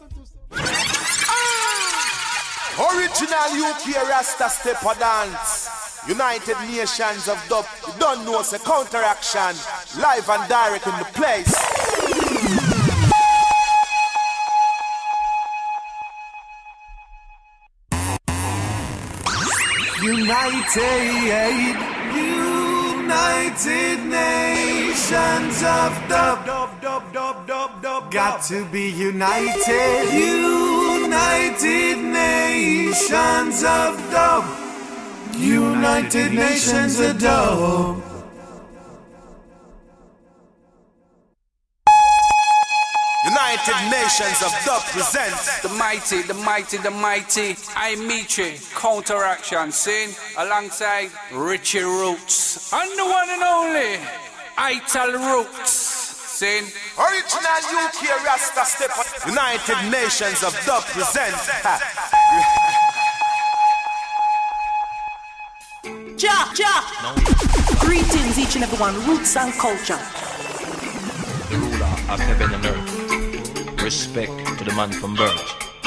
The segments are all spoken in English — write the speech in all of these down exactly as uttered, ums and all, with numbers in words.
Original U K Rasta Stepper Dance. United Nations of Dub. You don't know it's a counteraction. Live and direct in the place. United, United Nations of Dub, dub, dub, dub, dub, dub. Got to be united. United Nations of Dub. United Nations of Dub. United Nations of Dub presents the mighty, the mighty, the mighty I Michi Counteraction, sing alongside Richie Roots and the one and only Ital Roots, sing original U K Rasta Step. United Nations of Dub presents. Ja, ja. Greetings each and every one, Roots and Culture. The ruler of heaven and earth. Respect to the man from birth.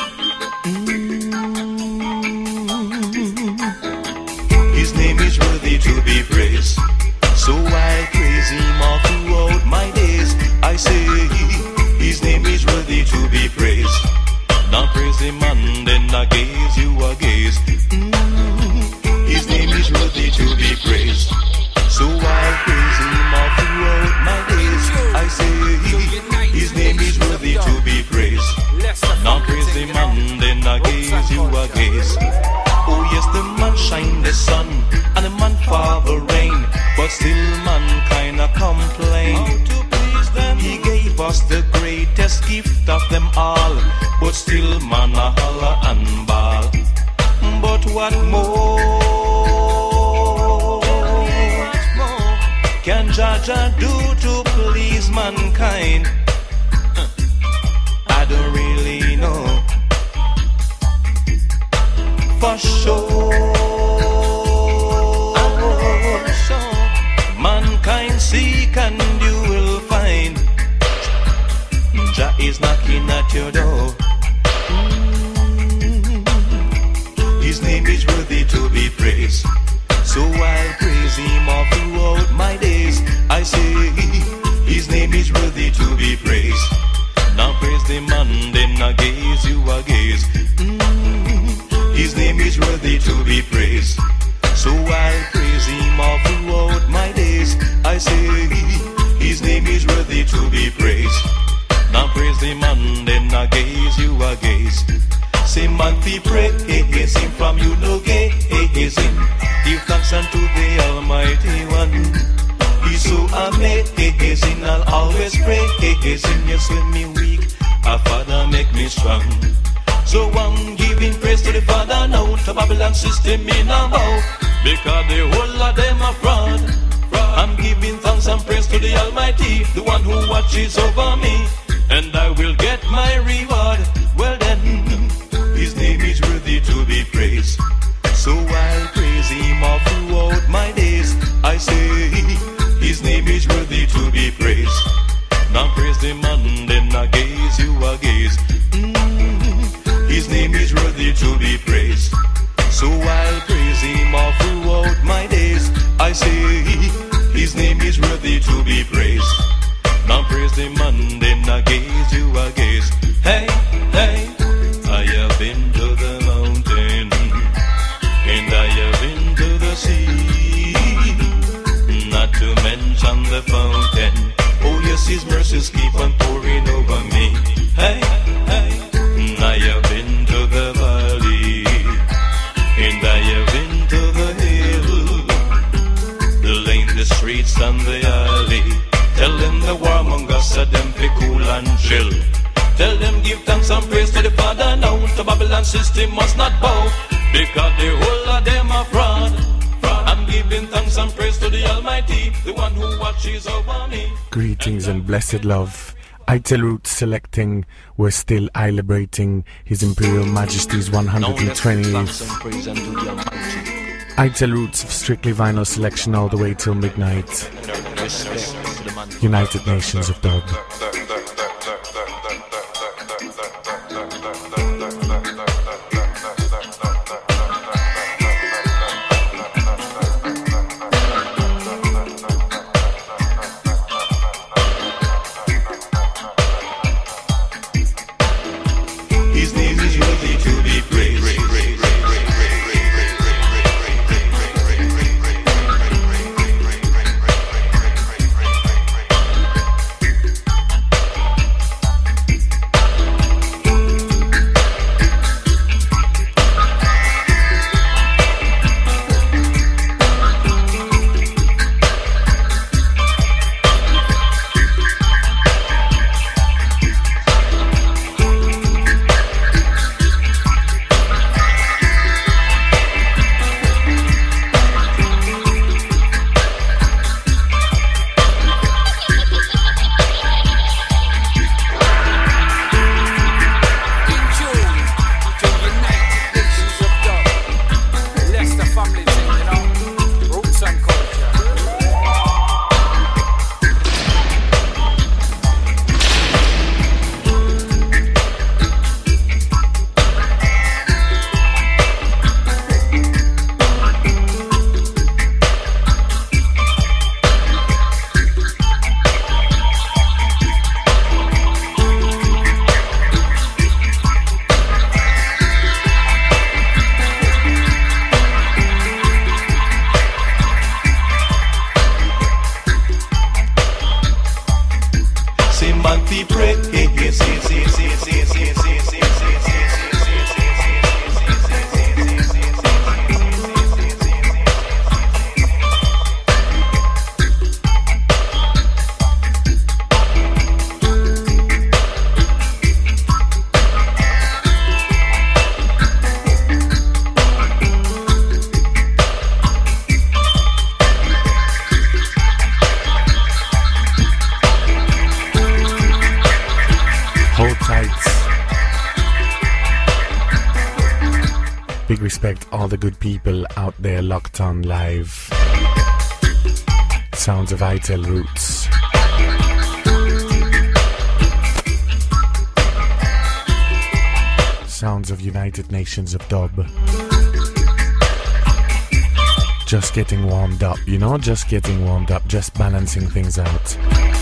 His name is worthy to be praised, so I praise him all throughout my days. I say his name is worthy to be praised. Now praise him and then I gaze, you a gaze. Mm. His name is worthy to be praised, so I praise him all throughout my days. I say his name is worthy to be praised. Now praise him and then I gaze, you a gaze. Oh yes, the man shine the sun and the man fall the rain, but still man kinda complain. He gave us the greatest gift of them all, but still man a holler and ball. But what more can Jaja do to please mankind? I don't really know for sure. Mankind seek and you will find Jah is knocking at your door. Mm. His name is worthy to be praised, so I'll praise him all throughout my days. I say his name is worthy to be praised. Now praise the man, then I gaze, you a gaze. Mm. His name is worthy to be praised, so I'll praise him all throughout my days. I say his name is worthy to be praised. Now praise the man, then I gaze, you a gaze. Say man fi praise him from you no gaze him. Give thanks unto the Almighty One. He's so amazing, I'll always praise him. Yes, when me weak, our Father make me strong. So I'm giving praise to the Father now, to Babylon system in a bow, because the whole of them are fraud. I'm giving thanks and praise to the Almighty, the one who watches over me, and I will get my reward. Well then, his name is worthy to be praised, so I'll praise him all throughout my days. I say his name is worthy to be praised. Now praise the man, then I gaze, you a gaze. Mm. His name is worthy to be praised, so I'll praise him all throughout my days. I say his name is worthy to be praised. Now praise the man, then I gaze, you a gaze. Hey, hey, I have been to the mountain, and I have been to the sea, not to mention the fountain. Oh yes, his mercies keep on pouring over me. Hey, hey, I have been to the valley, and I have been to the hill, the lane, the streets and the alley. Tell them the warmongers said them be cool and chill. Tell them give thanks and praise to the Father now, the Babylon system must not bow, because the whole of them are fraud. I'm giving thanks and praise to the Almighty, the one who watches over me. Greetings and blessed love. Ital Roots selecting We're Still I Liberating His Imperial Majesty's one hundred twentieth. Ital Roots Strictly Vinyl selection all the way till midnight. United Nations of Dub. Big respect all the good people out there locked on live. Sounds of Itel Roots. Sounds of United Nations of Dub. Just getting warmed up, you know, just getting warmed up, just balancing things out.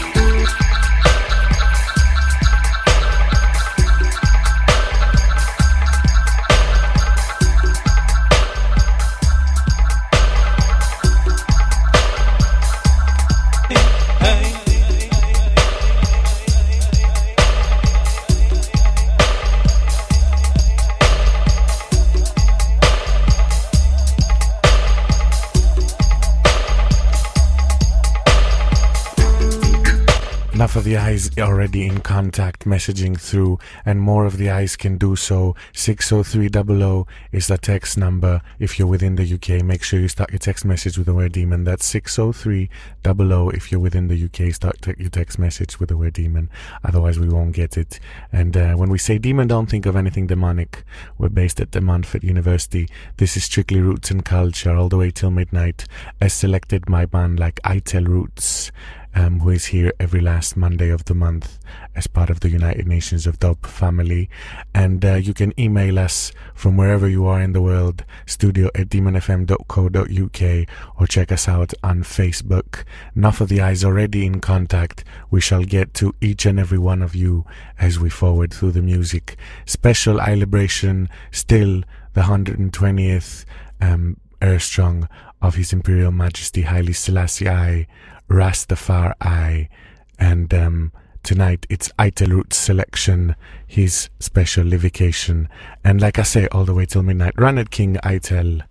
Enough of the eyes already in contact, messaging through, and more of the eyes can do so. six oh three hundred is the text number. If you're within the U K, make sure you start your text message with the word demon. That's six oh three hundred. If you're within the U K, start te- your text message with the word demon. Otherwise, we won't get it. And uh, when we say demon, don't think of anything demonic. We're based at the Montfort University. This is strictly roots and culture, all the way till midnight. As selected my band like Itel Roots. Um, who is here every last Monday of the month as part of the United Nations of Dub family. And uh, you can email us from wherever you are in the world, studio at demon f m dot co dot u k, or check us out on Facebook. Enough of the eyes already in contact. We shall get to each and every one of you as we forward through the music. Special eye liberation, still the one hundred twentieth um, Earthstrong of His Imperial Majesty Haile Selassie I, Rastafari, and um, tonight it's Itel Roots selection, his special livication, and like I say, all the way till midnight. Run it, King Itel.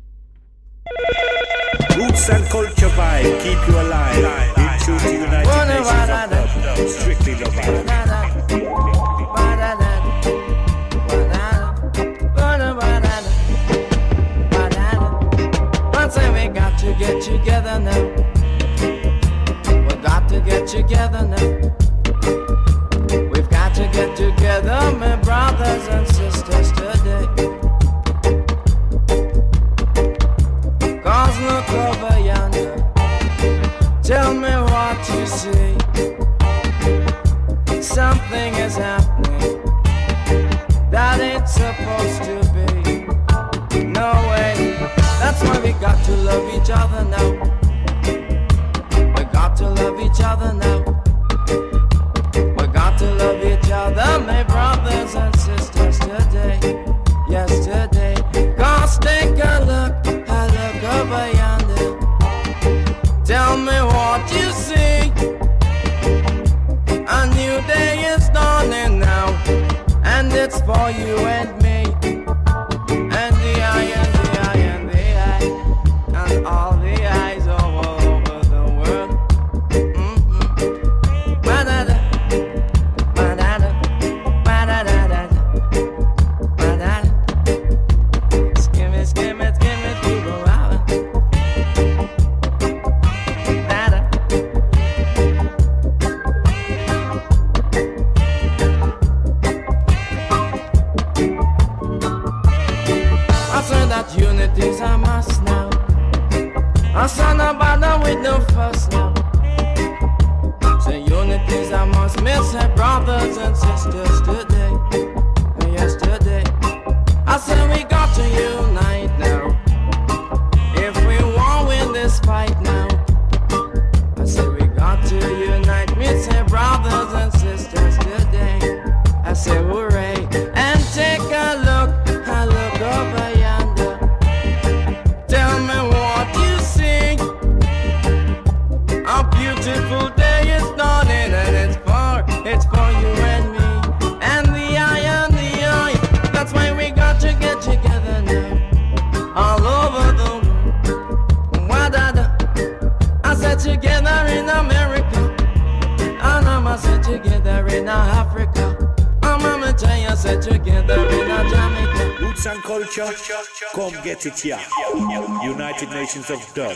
Roots and culture vibe, keep you alive. In tune to United Nations of Dub, strictly the vibe. We got to get together now. Got to get together now. We've got to get together, my brothers and sisters, today. Cause look over yonder, tell me what you see. Something is happening that ain't supposed to be. No way, that's why we got to love each other now. To love each other now. We got to love each other, my brothers and sisters, today. Yes, today. Cause take a look, a look over yonder. Tell me what you see. A new day is dawning now, and it's for you and me. And the eye, and the eye, and the eye, and all the eyes over. Unity's a must now. I saw no bother with no fuss now. Say unity's a must, miss her brothers and sisters today. Yesterday, I said we got to unite now. If we won't win this fight now, I said we got to unite, miss her brothers and sisters today. I said hooray, and take a look, a look over yonder. Tell me what you see. A beautiful day is dawning, and it's for, it's for you and me. And the eye, and the eye. That's why we got to get together now. All over the world. Wadada. I said together in America. And I'm said together in Africa. I'm gonna tell you, said together in Jamaica. Roots and culture, come get it here. United Nations of Dub.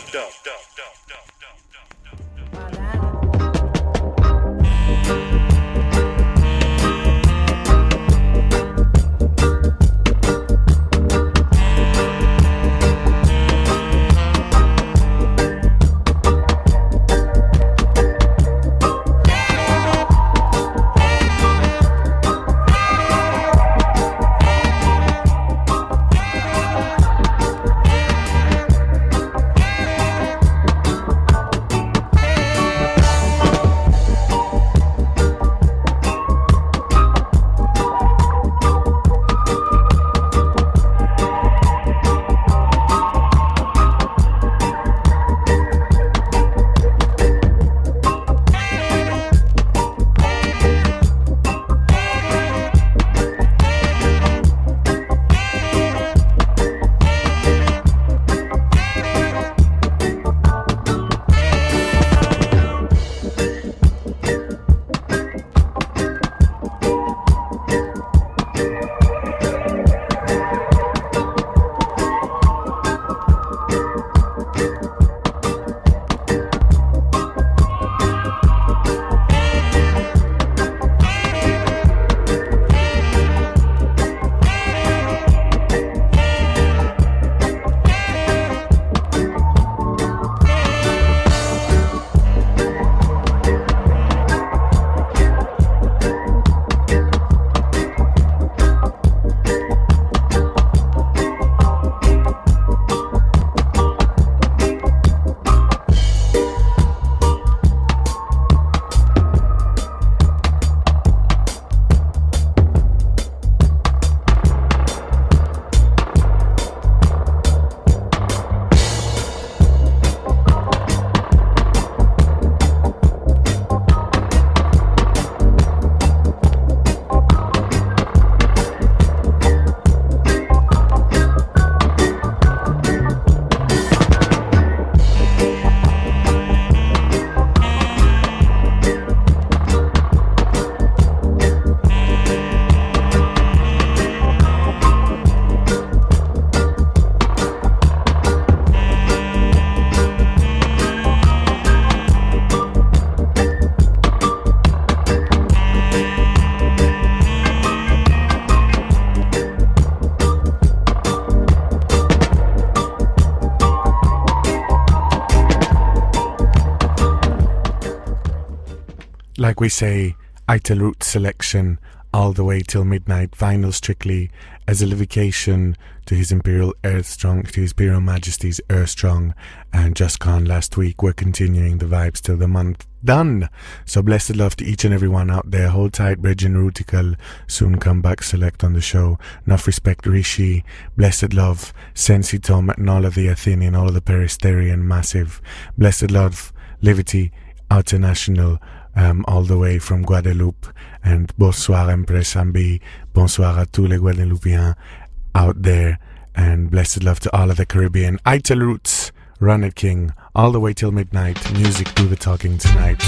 like we say, Ital Roots selection all the way till midnight, vinyl strictly as a livication to His Imperial Earthstrong, to His Imperial Majesty's Earthstrong, and just gone last week. We're continuing the vibes till the month done. So blessed love to each and every one out there. Hold tight, Bridgin Rutical. Soon come back, select on the show. Enough respect, Rishi. Blessed love, Sensi Tom, and all of the Athenian, all of the Peristerian massive. Blessed love, Livity International. Um, all the way from Guadeloupe, and bonsoir Empress Ambi, bonsoir à tous les Guadeloupéens out there, and blessed love to all of the Caribbean. Ital Roots, Run It King, all the way till midnight. Music do the talking tonight.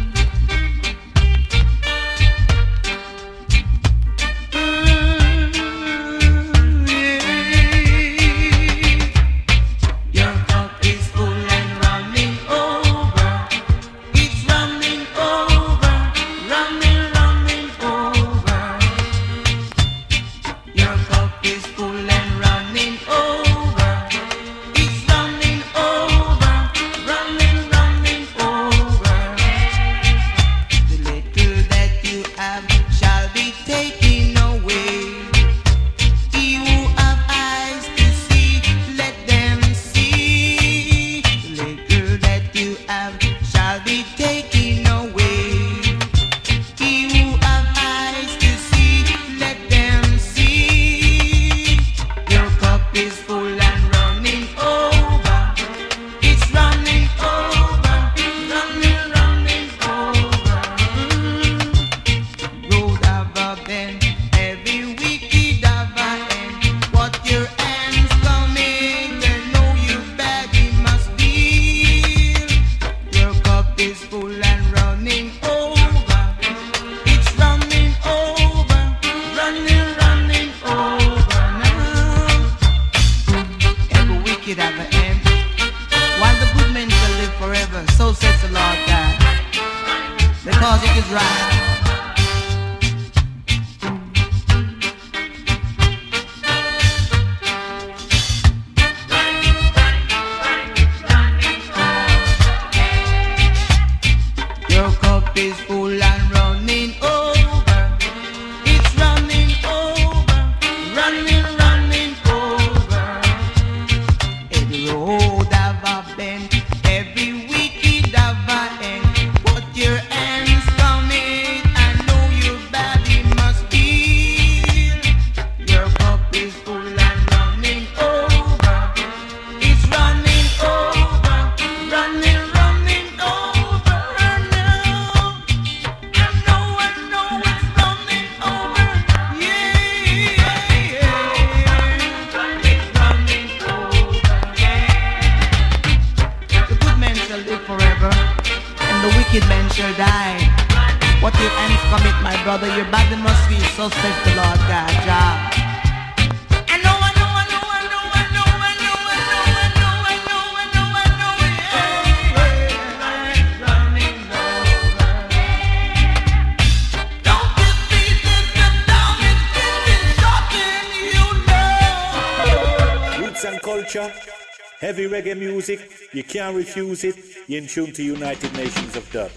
Heavy reggae music, you can't refuse it. You're in tune to United Nations of Dub.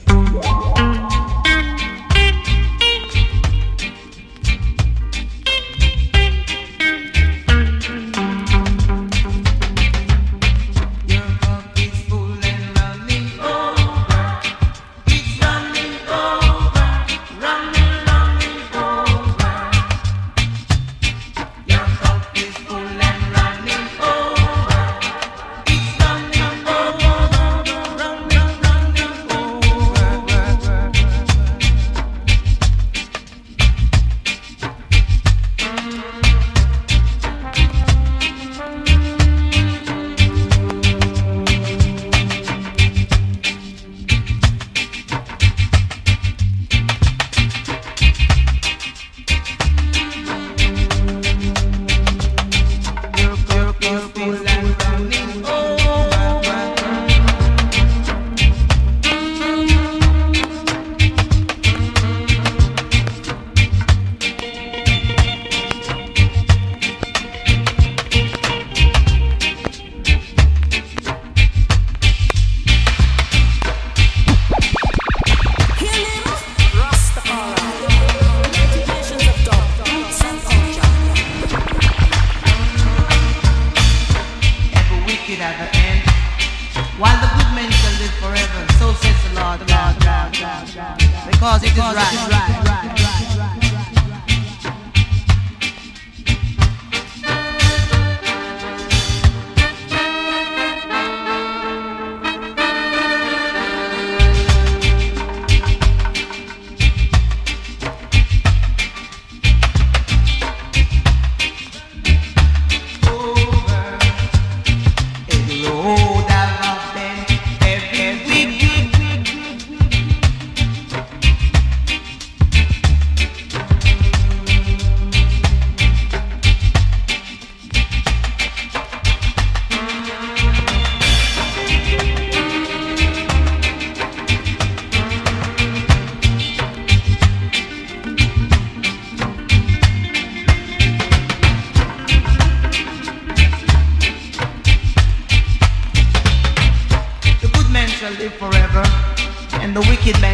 Over.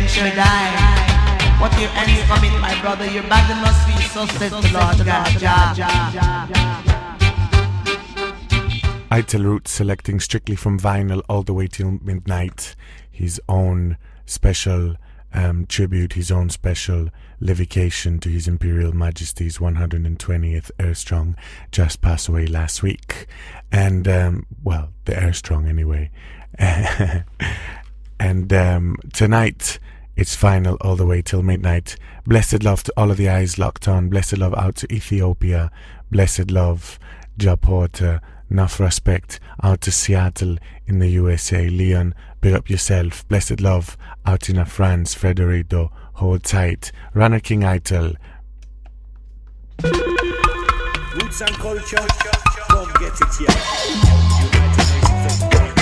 shall die. What your ends commit, my brother, your body must be so says the Lord God. Ja, ja, ja, ja. Ital Roots selecting strictly from vinyl all the way till midnight. His own special um, tribute, his own special livication to His Imperial Majesty's one hundred twentieth Airstrong just passed away last week. And, um, well, the Airstrong anyway. And um, tonight, it's vinyl all the way till midnight. Blessed love to all of the eyes locked on. Blessed love out to Ethiopia. Blessed love, Ja Porter. Enough respect out to Seattle in the U S A. Leon, big up yourself. Blessed love out in France. Federico, hold tight. Runner King Ital. Roots and culture, come get it here. United Nations of God.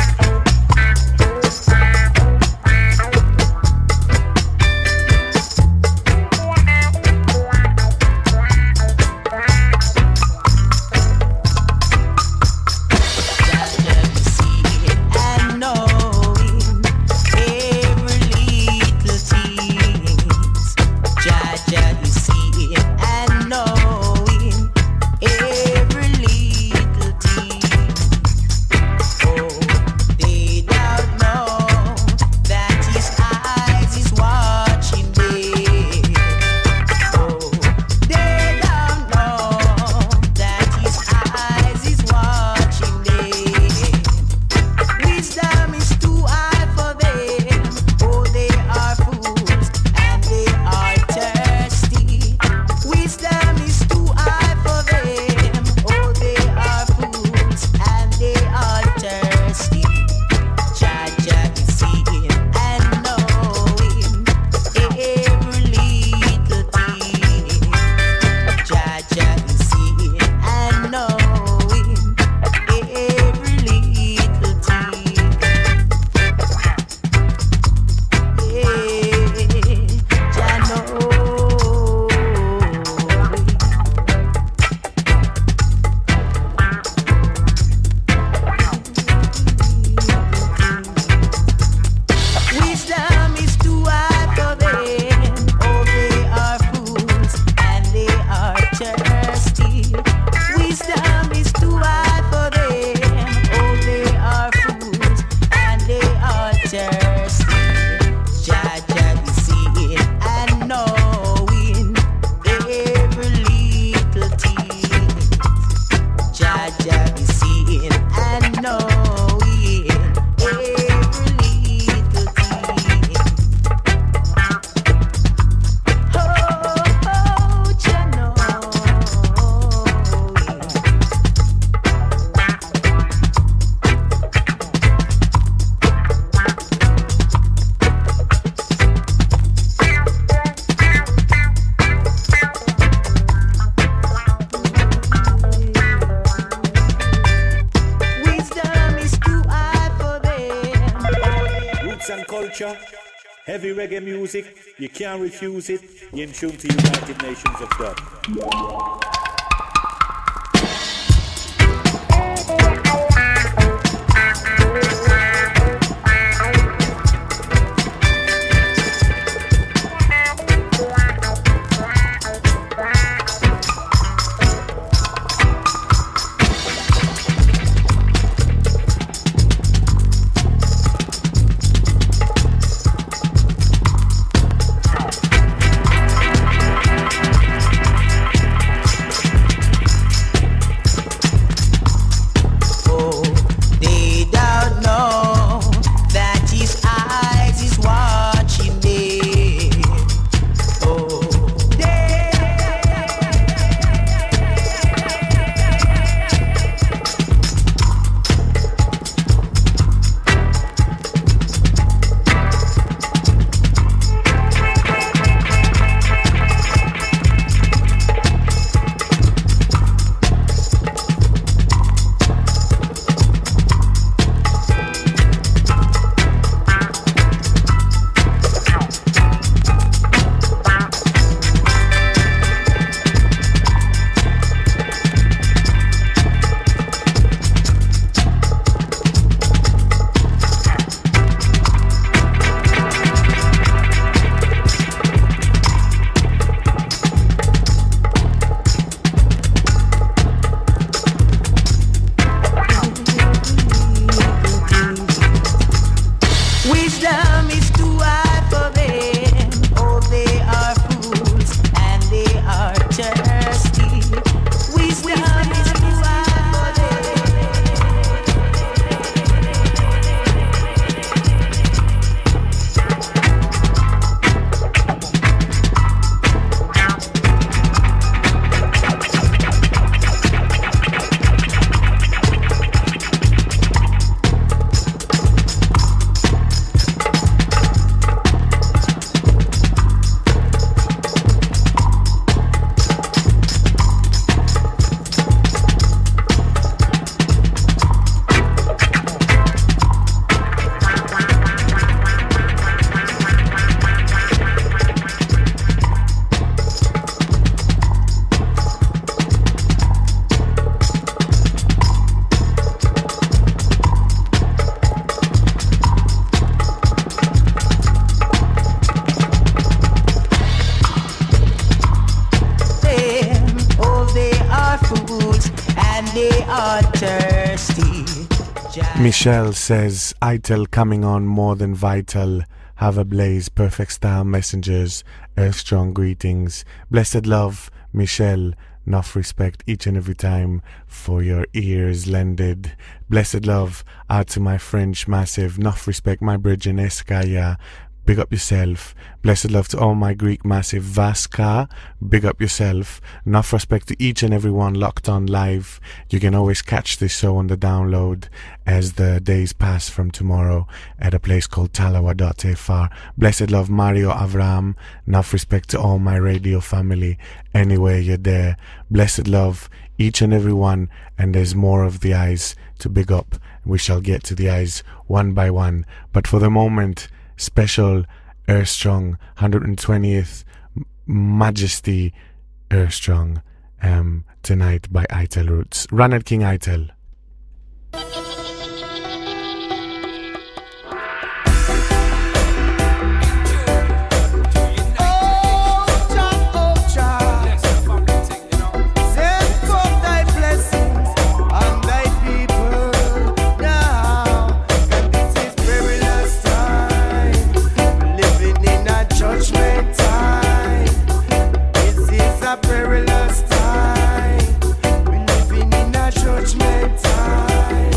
Heavy reggae music, you can't refuse it. You're in tune to United Nations of God. they are thirsty. Michelle says, Itel coming on more than vital. Have a blaze, perfect style messengers, earth strong greetings. Blessed love, Michelle. Enough respect each and every time for your ears lended. Blessed love out to my French massive. Enough respect, my Bridget Eskaya. Big up yourself. Blessed love to all my Greek massive. Vasca, big up yourself. Enough respect to each and every one locked on live. You can always catch this show on the download as the days pass from tomorrow at a place called talawa dot f r. Blessed love Mario Avram. Enough respect to all my radio family. Anywhere you're there. Blessed love each and every one. And there's more of the eyes to big up. We shall get to the eyes one by one. But for the moment, special Earth Strong one hundred twentieth Majesty Earth Strong um, tonight by Itel Roots. Run it, King Itel. Perilous time, we living in a judgment time.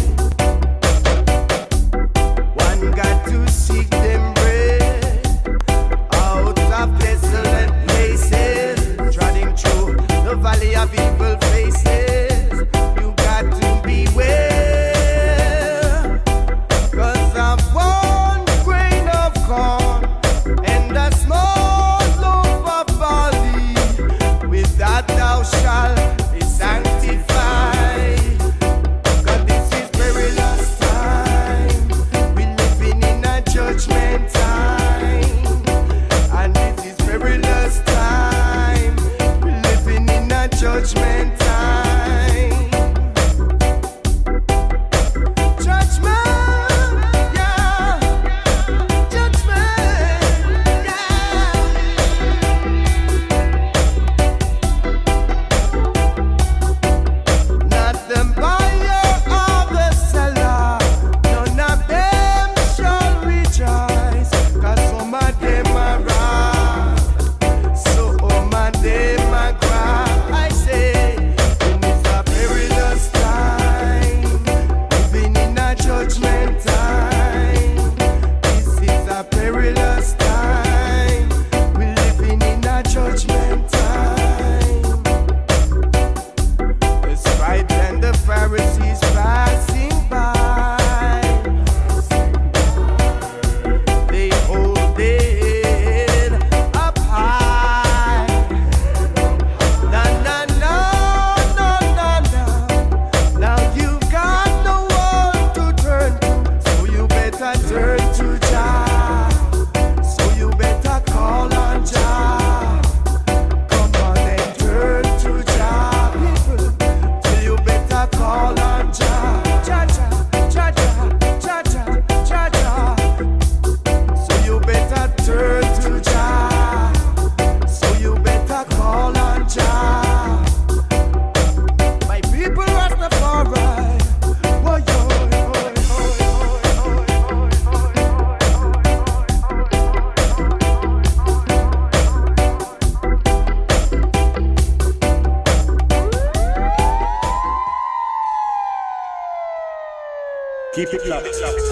Keep it locked.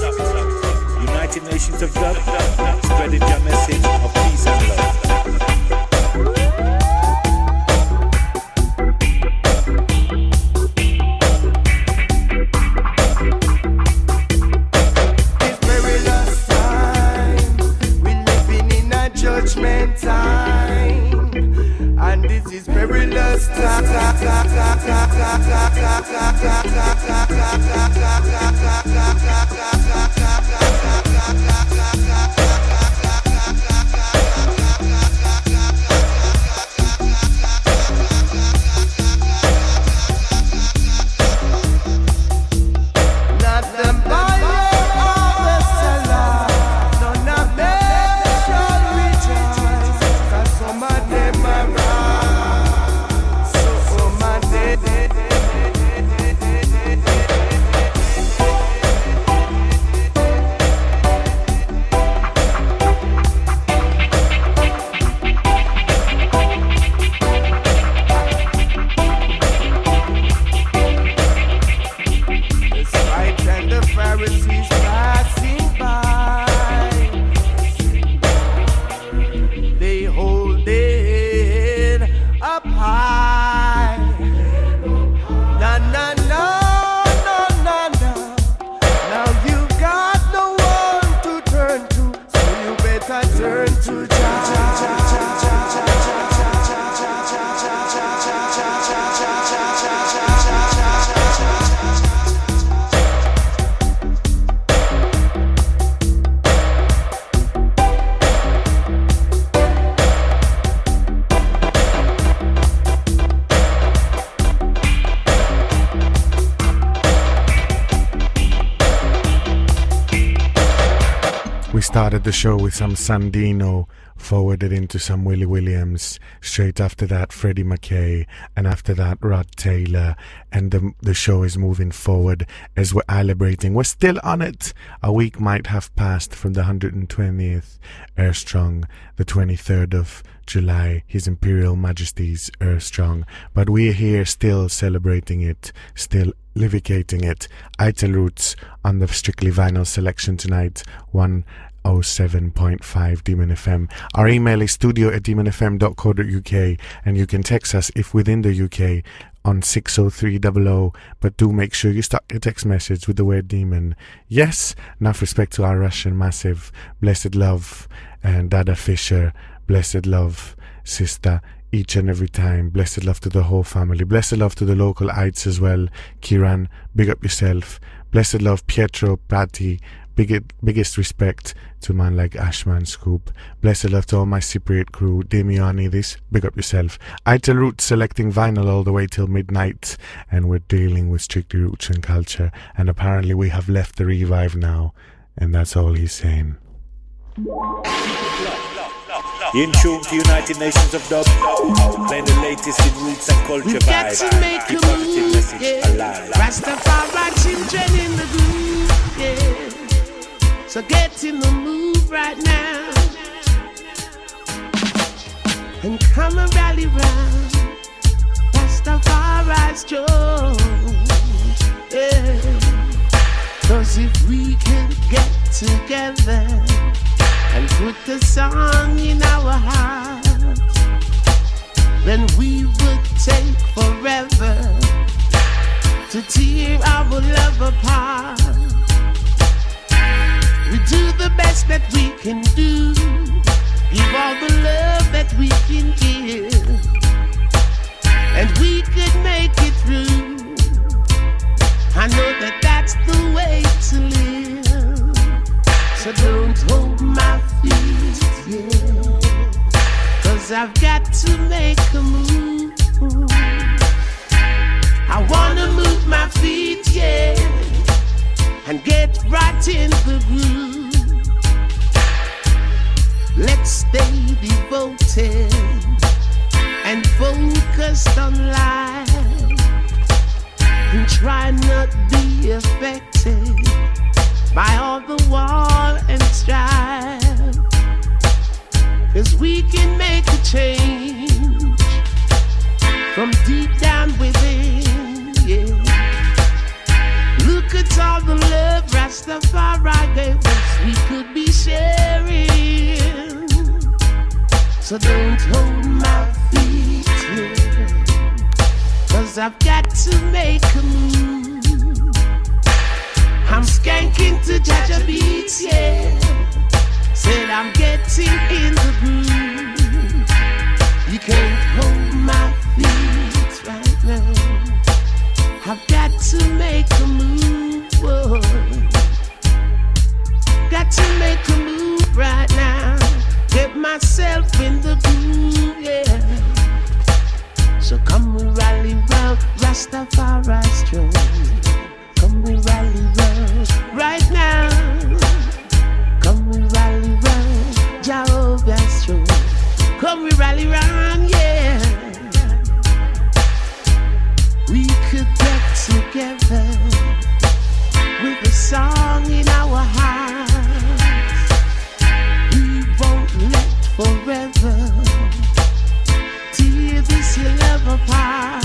United Nations of Dub, spreading your message of peace and love. Judgment time, and this is perilous time. started the show with some Sandino, forwarded into some Willie Williams, straight after that Freddie McKay, and after that Rod Taylor, and the, the show is moving forward as we're celebrating. We're still on it. A week might have passed from the one hundred twentieth Earthstrong, the twenty-third of July, His Imperial Majesty's Earthstrong, but we're here still celebrating it, still livicating it. Ital Roots on the Strictly Vinyl selection tonight, one oh seven point five Demon F M. Our email is studio at demon f m dot co dot u k, and you can text us if within the U K on six oh three hundred, but do make sure you start your text message with the word demon. Yes, enough respect to our Russian massive. Blessed love and Dada Fisher, blessed love sister each and every time. Blessed love to the whole family. Blessed love to the local ites as well. Kiran, big up yourself. Blessed love Pietro, Patty. Big, biggest respect to a man like Ashman Scoop. Blessed love to all my Cypriot crew. Damiani, this, big up yourself. Ital Roots selecting vinyl all the way till midnight, and we're dealing with Strictly Roots and culture, and apparently we have left the revive now, and that's all he's saying. In tune to United Nations of Dub, playing the latest in roots and culture We've vibe. Got to make Keep a positive move, message yeah. alive. Rastafari children in the groove, yeah. So get in the move right now and come and rally round Rastafari's strong, yeah. Cause if we can get together and put the song in our hearts, then we would take forever to tear our love apart. We do the best that we can do, give all the love that we can give, and we could make it through. I know that that's the way to live, so don't hold my feet, yeah, cause I've got to make a move. I wanna move my feet, yeah, and get right in the groove. Let's stay devoted and focused on life, and try not be affected by all the war and strife. Cause we can make a change from deep down within, yeah. Look at all the love Rastafari gave us, we could be sharing. So don't hold my feet, yeah, cause I've got to make a move. I'm skanking to Jaja beats, yeah. Said I'm getting in the groove. You can't hold my feet right now. I've got to make a move, whoa. Got to make a move right now. Get myself in the groove, yeah. So come we rally round Rastafari strong. Come we rally round right now. Come we rally round Jehovah strong. Come we rally round, yeah. We could get together with a song in our hearts. We won't let forever tear this your love apart.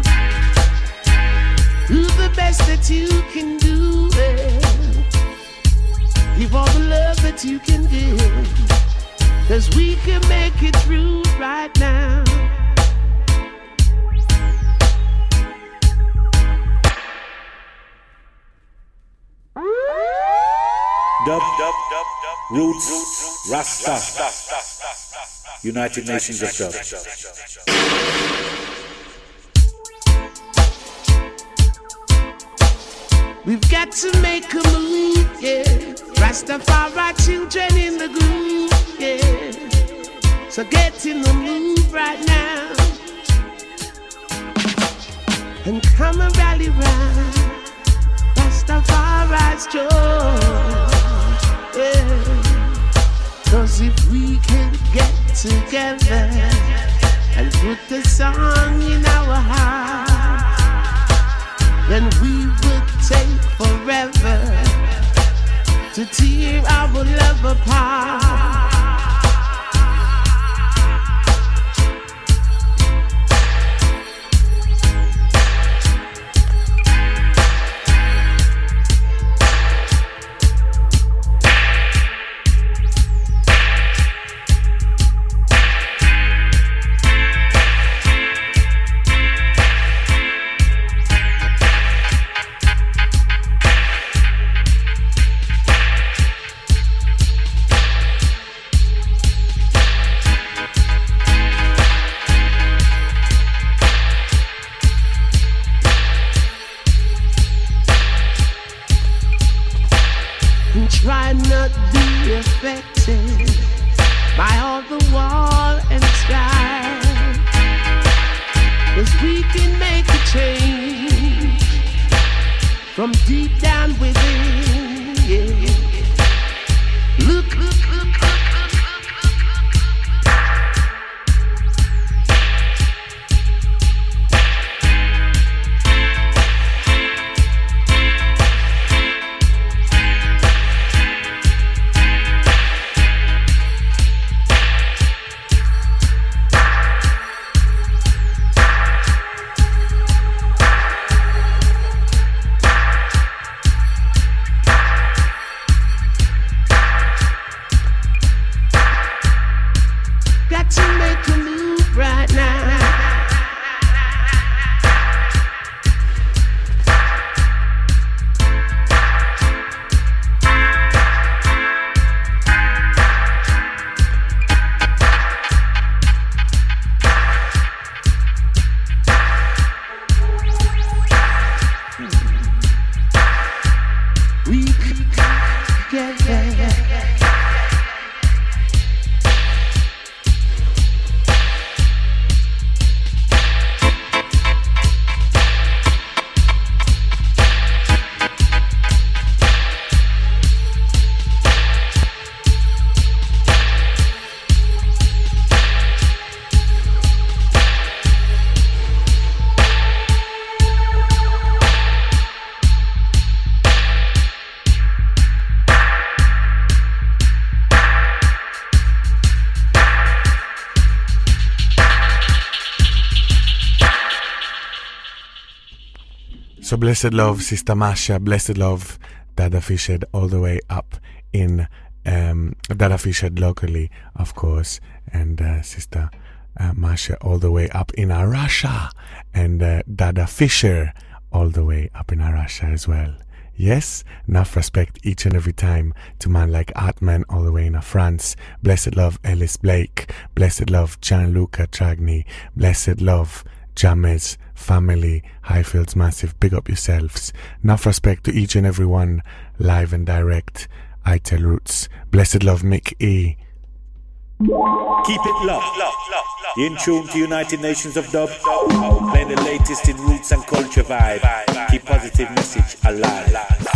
Do the best that you can do, eh? Give all the love that you can give, cause we can make it through right now. Dub, dub, dub, dub, Roots, Rasta, United Nations of Dub. We've got to make a move, yeah. Rastafari children in the groove, yeah. So get in the move right now and come and rally round Rastafari's strong, yeah. 'Cause if we can get together and put the song in our heart, then we would take forever to tear our love apart. Try not be affected by all the wall and strife, 'cause we can make a change from deep down within. Yeah. Look, look, look, look. So blessed love, Sister Masha, blessed love, Dada Fishhead, all the way up in um, Dada Fishhead locally, of course, and uh, Sister uh, Masha all the way up in Arusha, and uh, Dada Fisher all the way up in Arusha as well. Yes, enough respect each and every time to man like Artman all the way in France. Blessed love, Ellis Blake. Blessed love, Gianluca Tragni. Blessed love, James family, Highfields Massive, big up yourselves. Enough respect to each and every one, live and direct. I tell Roots. Blessed love, Mick E. Keep it locked. In tune to United Nations of Dub, playing the latest in roots and culture vibe. Keep positive message alive.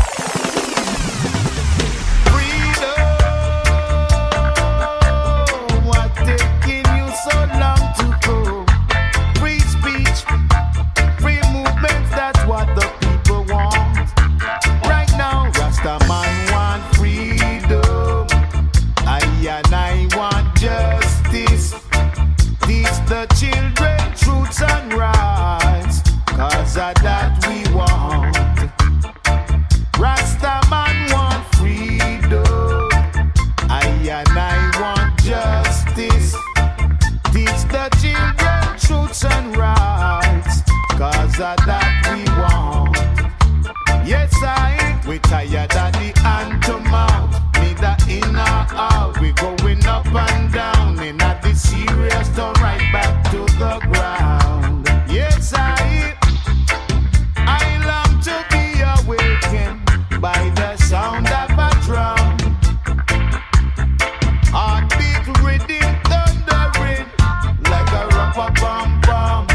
Tired of the hand to mouth, neither in or out. We going up and down, in at the serious, turn right back to the ground. Yes, I, I long to be awakened by the sound of a drum. Heartbeat rhythm thundering like a rubber bum bum.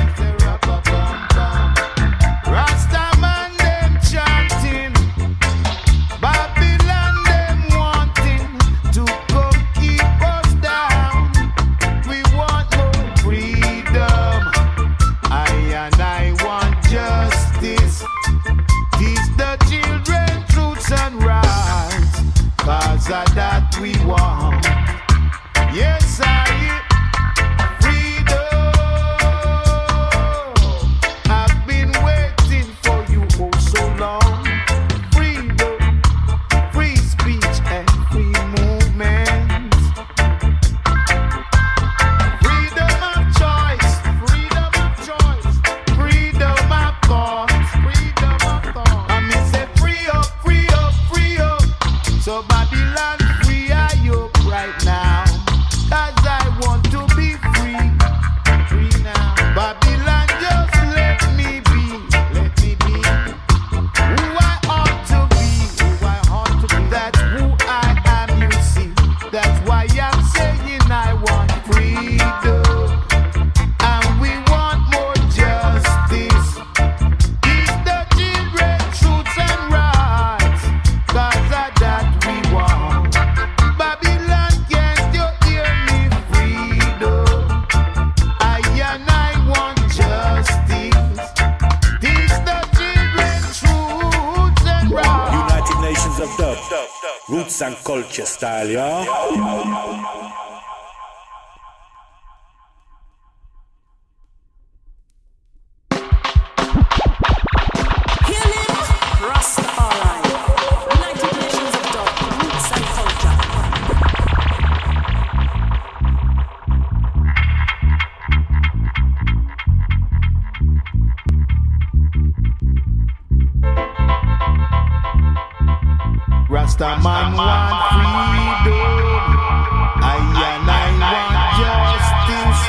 Rasta man them chanting. Babylon them wanting to come keep Roots and culture style, yeah? Rasta man want freedom, I and I want justice.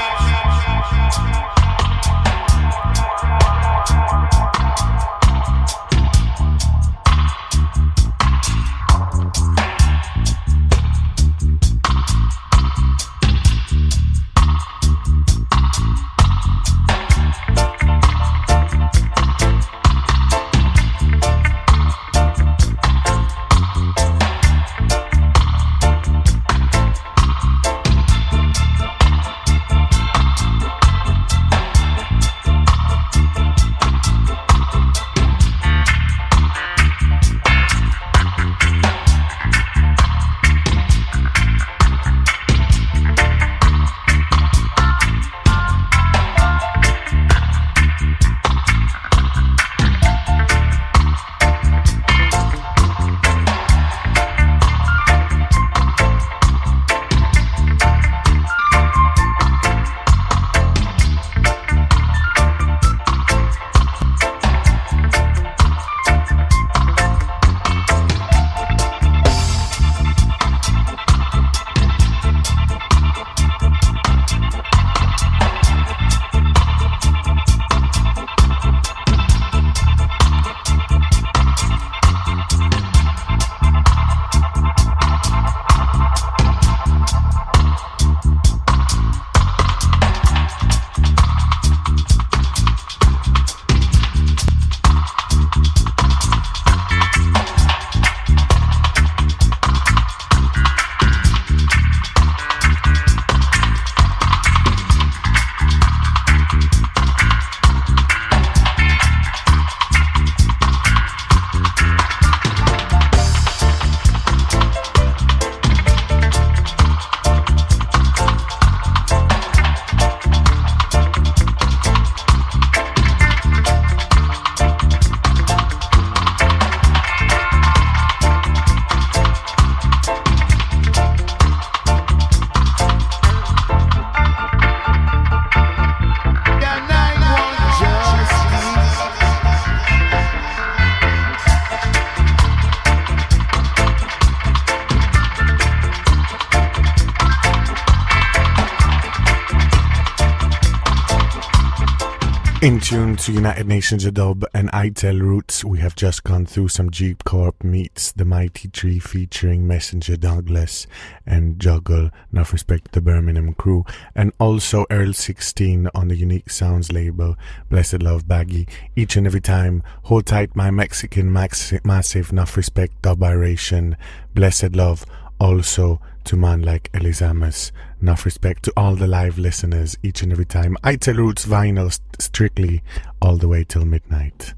In tune to United Nations of Dub and ITEL Roots, we have just gone through some Jeep Corp meets The Mighty Tree featuring Messenger Douglas and Juggle, enough respect to the Birmingham crew, and also Earl sixteen on the Unique Sounds label, Blessed Love Baggy. Each and every time, hold tight my Mexican max- massive, enough respect Dubiration, Blessed Love, also to man like Elizamas. Enough respect to all the live listeners each and every time. ITEL Roots vinyl st- strictly all the way till midnight.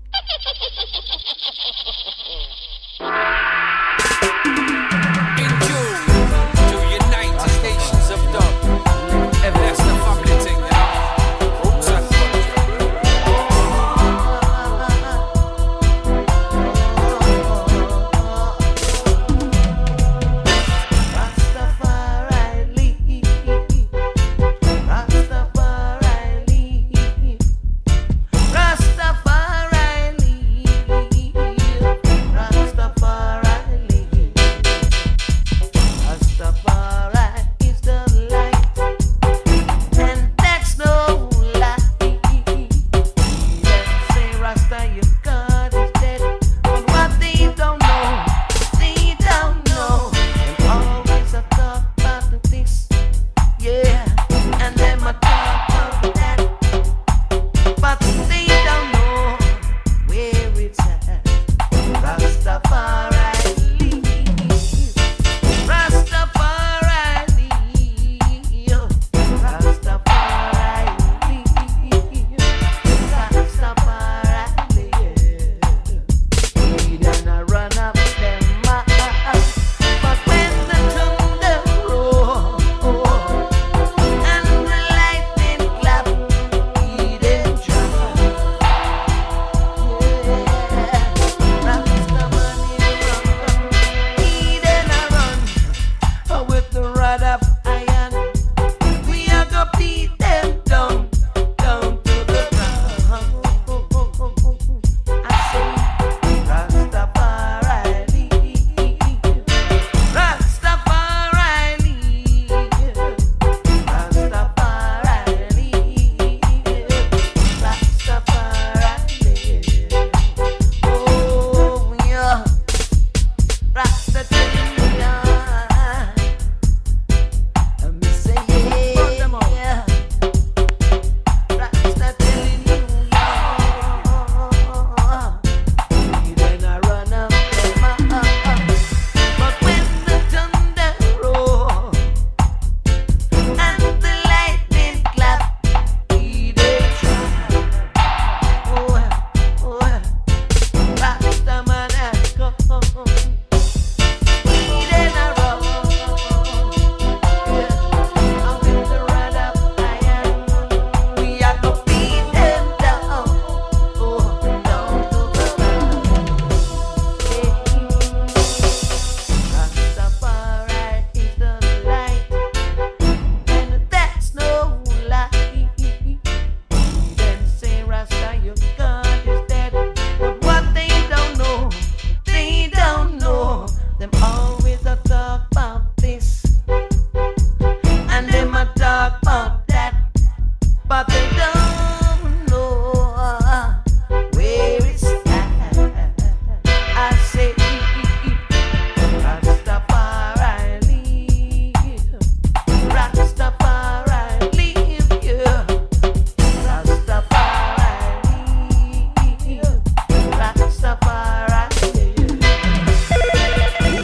In June, to United Nations of Dub. That's the family thing now. Roots and Rastafari,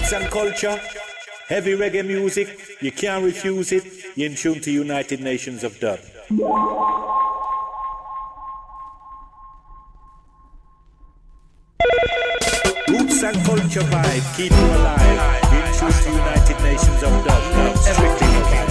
Roots and culture, heavy reggae music, you can't refuse it. You're in tune to United Nations of Dub. Roots and culture vibe, keep you alive. You're in tune to United Nations of Dub. Dub, strictly vibe.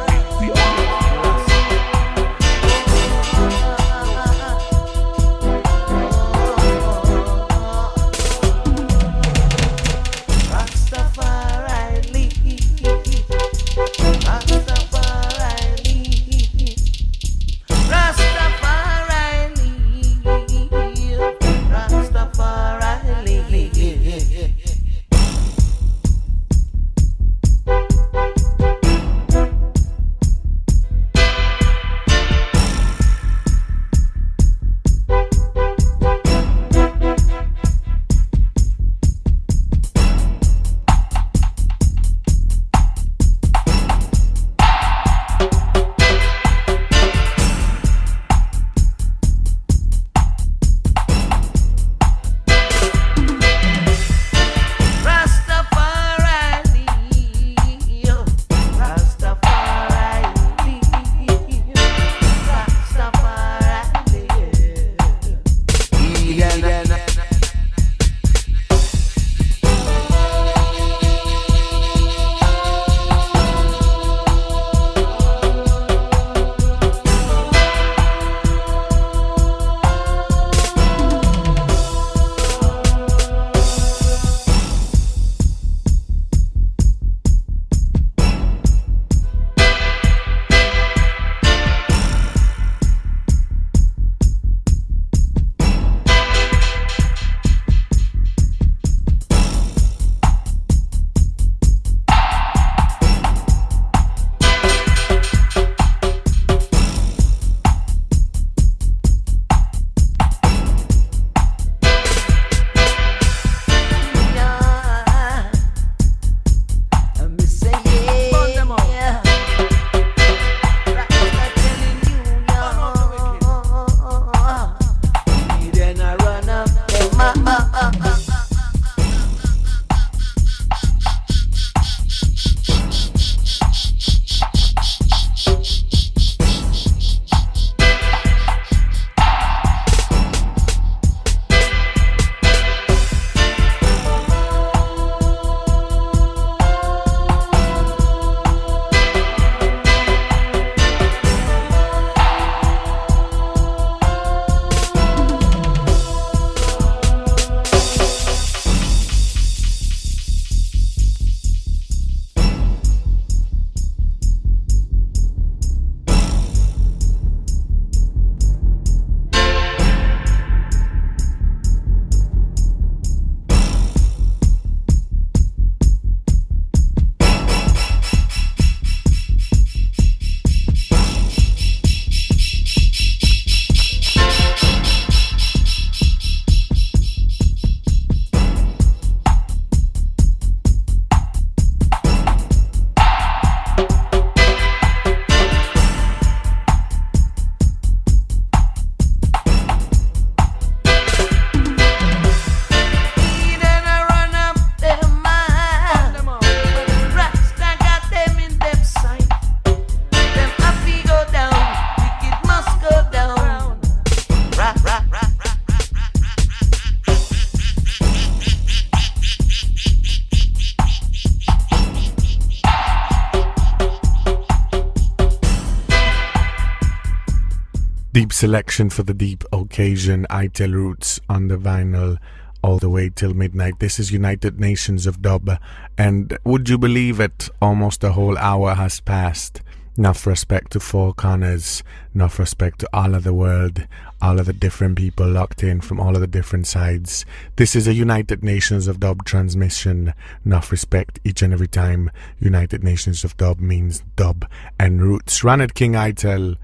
Deep selection for the deep occasion. Itel Roots on the vinyl all the way till midnight. This is United Nations of Dub, and would you believe it, almost a whole hour has passed. Enough respect to Four Corners, enough respect to all of the world, all of the different people locked in from all of the different sides. This is a United Nations of Dub transmission. Enough respect each and every time. United Nations of Dub means dub and roots. Run it, King Itel.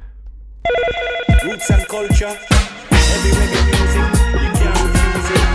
Roots and culture, heavy reggae music, you can't refuse it.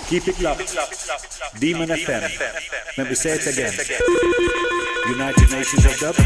Keep it locked. Demon F M. Let me say it again. United Nations of Dub.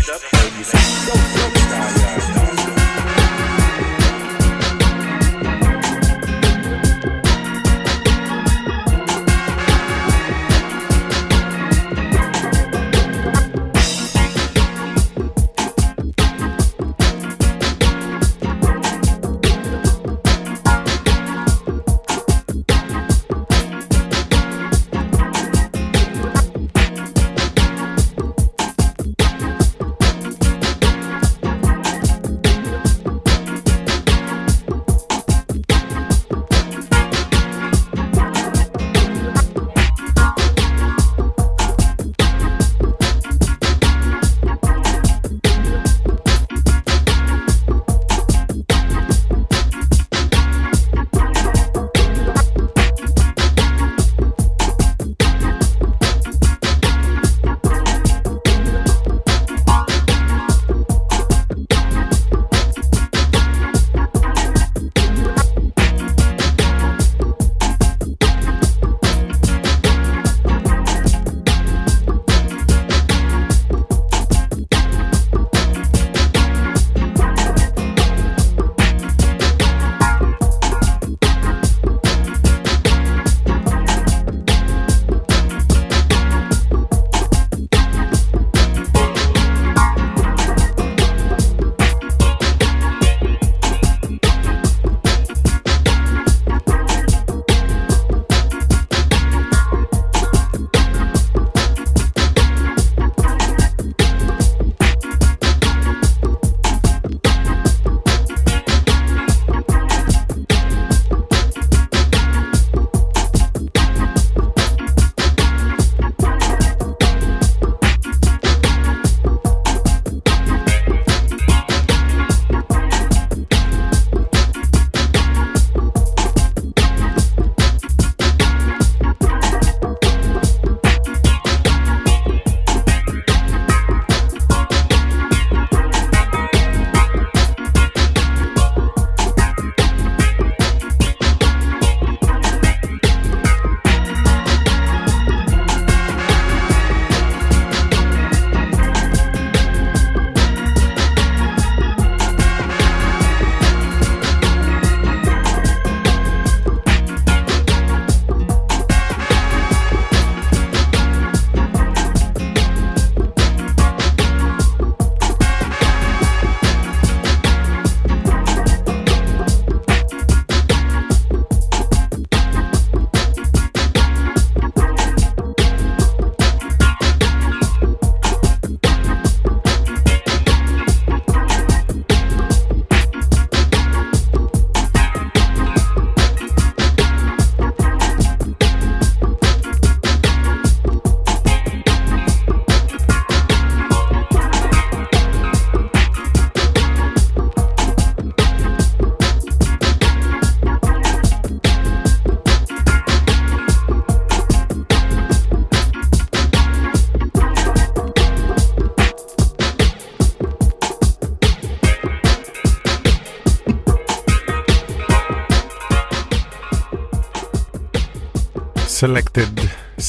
Selected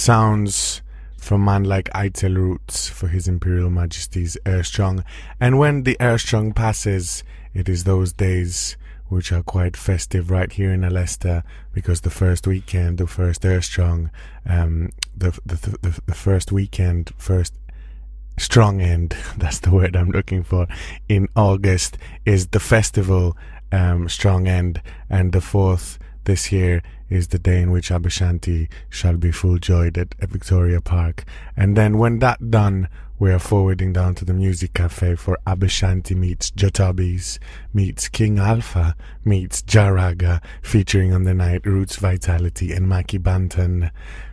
sounds from a man like Ital Roots for His Imperial Majesty's Erstrong. And when the Erstrong passes, it is those days which are quite festive right here in Leicester, because the first weekend, the first Erstrong, um, the, the, the, the first weekend, first strong end, that's the word I'm looking for, in August is the festival um, Strong End, and the fourth this year is the day in which Abashanti shall be full joyed at, at Victoria Park. And then when that done, we are forwarding down to the Music Cafe for Abashanti meets Jotabis, meets King Alpha, meets Jaraga, featuring on the night Roots Vitality and Mackie Banton.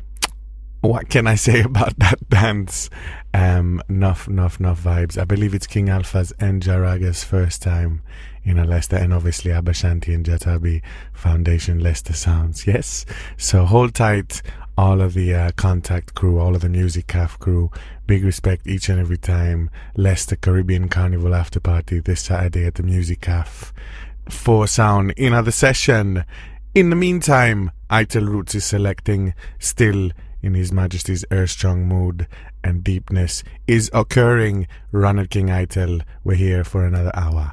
What can I say about that dance? Um, enough, enough, enough vibes. I believe it's King Alpha's and Jaraga's first time in a Leicester, and obviously Abashanti and Jatabi Foundation Leicester Sounds. Yes, so hold tight, all of the uh, Contact crew, all of the Music Caf crew. Big respect each and every time. Leicester Caribbean Carnival after party this Saturday at the Music Caf. For sound in other session. In the meantime, Ital Roots is selecting Still in His Majesty's earth-strong mood and deepness is occurring. Ronald King Ital, we're here for another hour.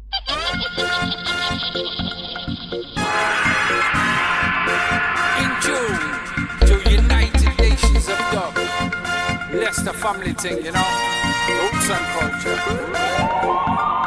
In June, to United Nations of Dub. Leicester family thing, you know. Roots and culture.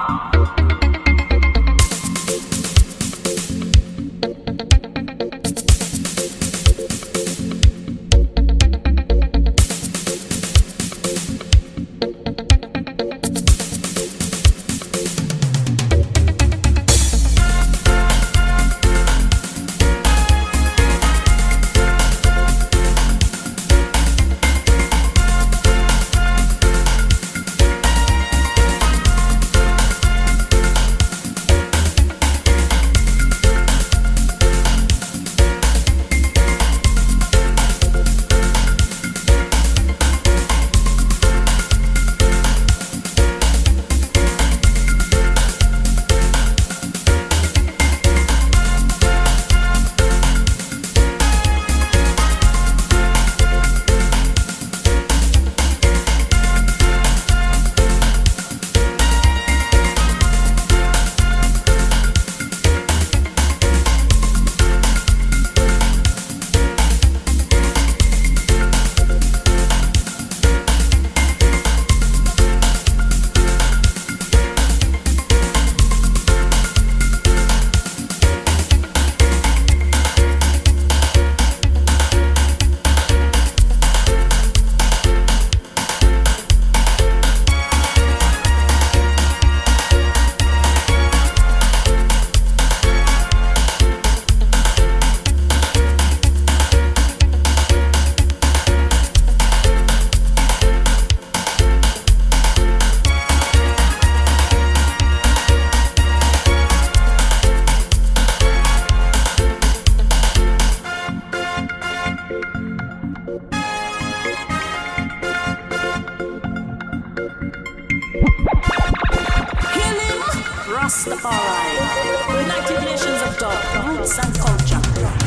Rastafari, United Nations of Dub, Roots and Culture.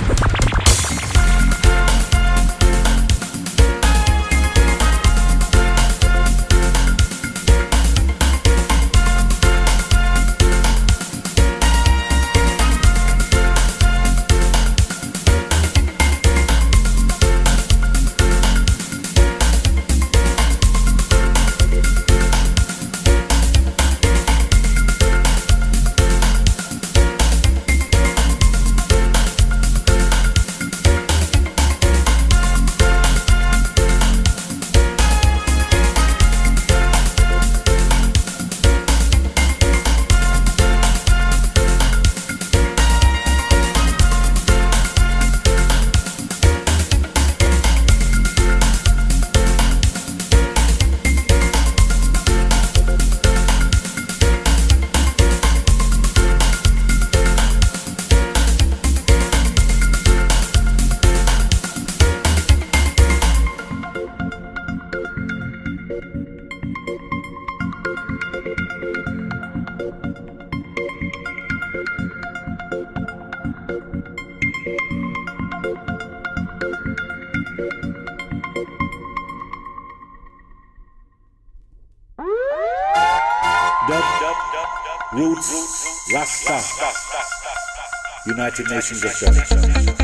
Roots, Rasta, United Nations of Dub.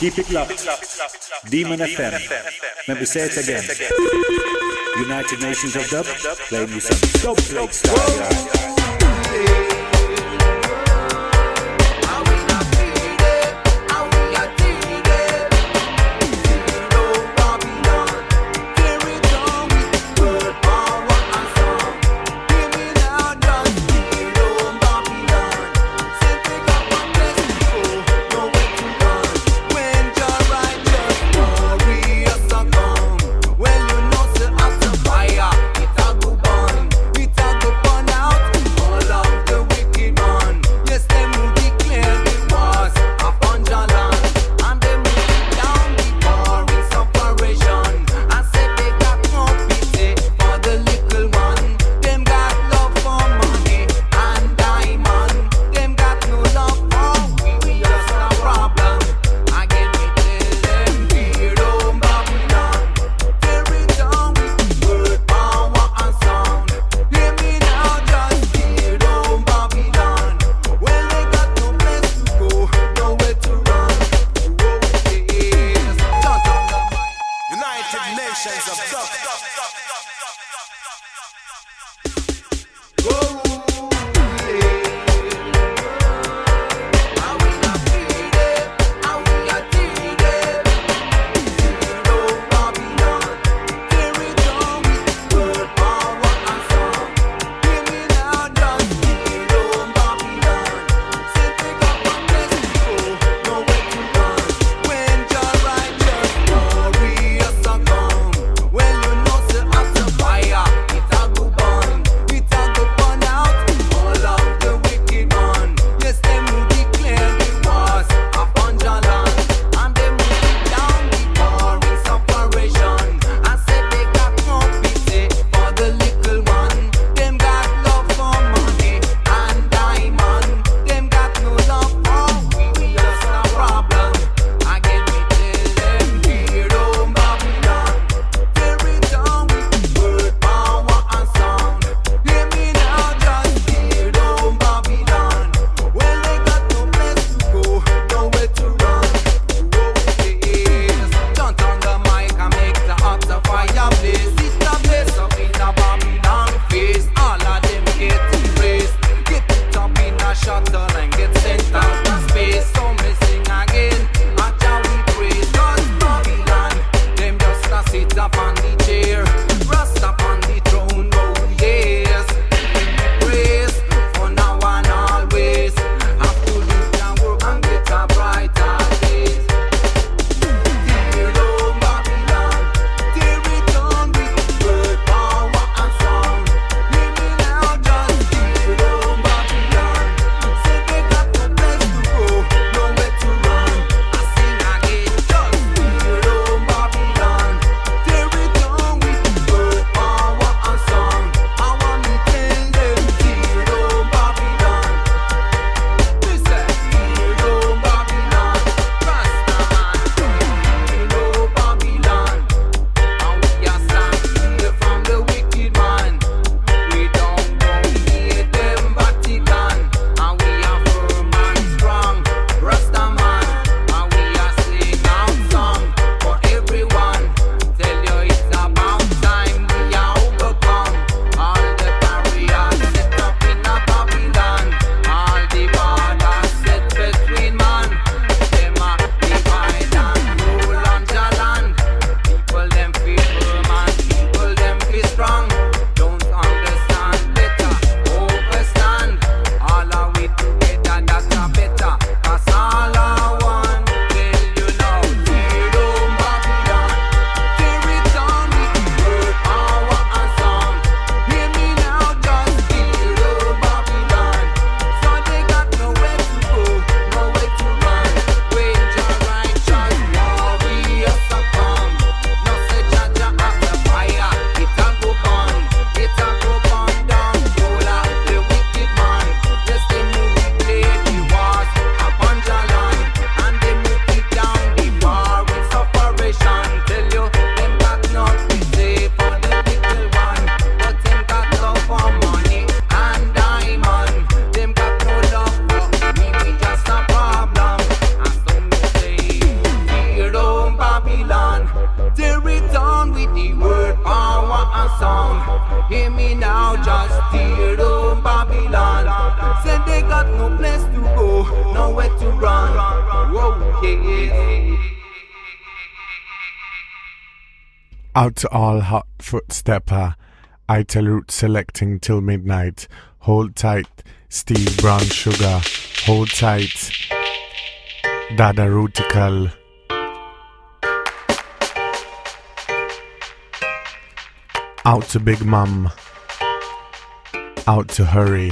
Keep it locked. Demon F M. Let me say it again. United Nations of Dub, playing you some dub plate style. Well, you know Out to all hot footstepper, Ital Root selecting till midnight. Hold tight, Steve Brown Sugar. Hold tight, Dada Rootical. Out to Big Mum. Out to Hurry.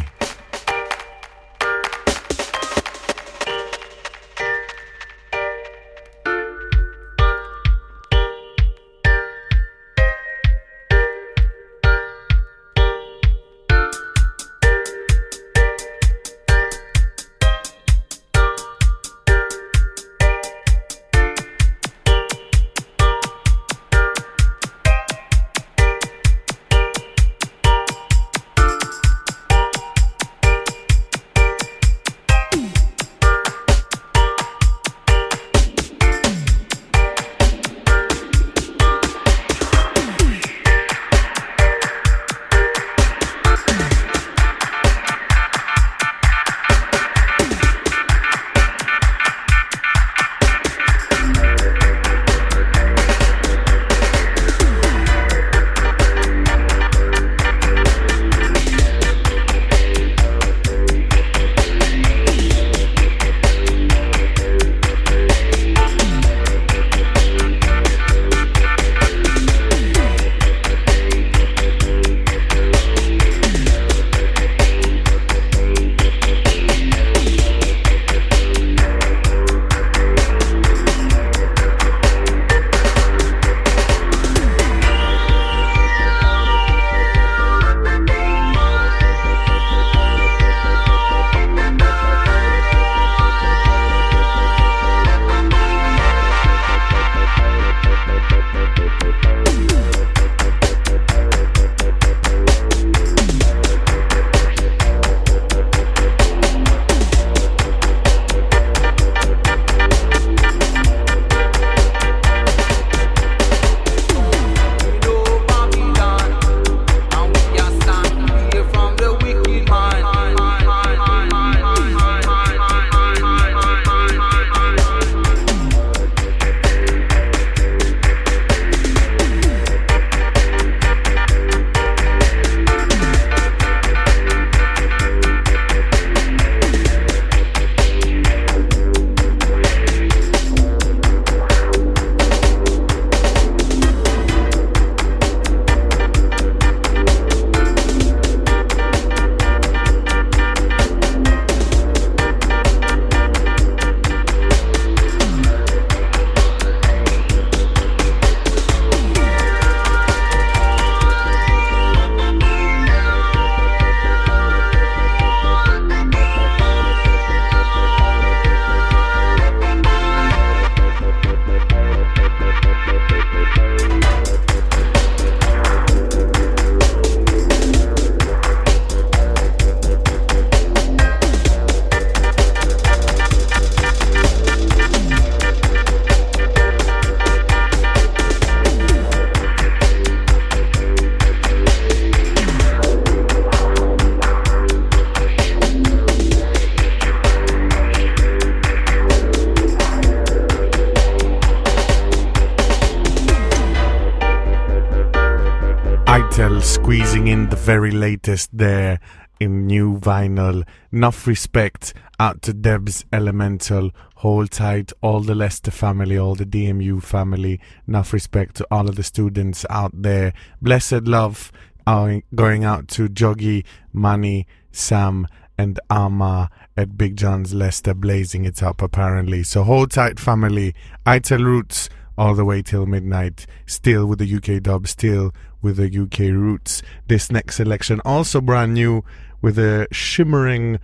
Ital squeezing in the very latest there in new vinyl. Enough respect out to Debs Elemental. Hold tight, all the Leicester family, all the D M U family. Enough respect to all of the students out there. Blessed love uh, going out to Joggy, Manny, Sam and Ama at Big John's Leicester, blazing it up apparently. So hold tight family. Ital Roots all the way till midnight. Still with the U K dub, still with the U K roots. This next selection also brand new with a shimmering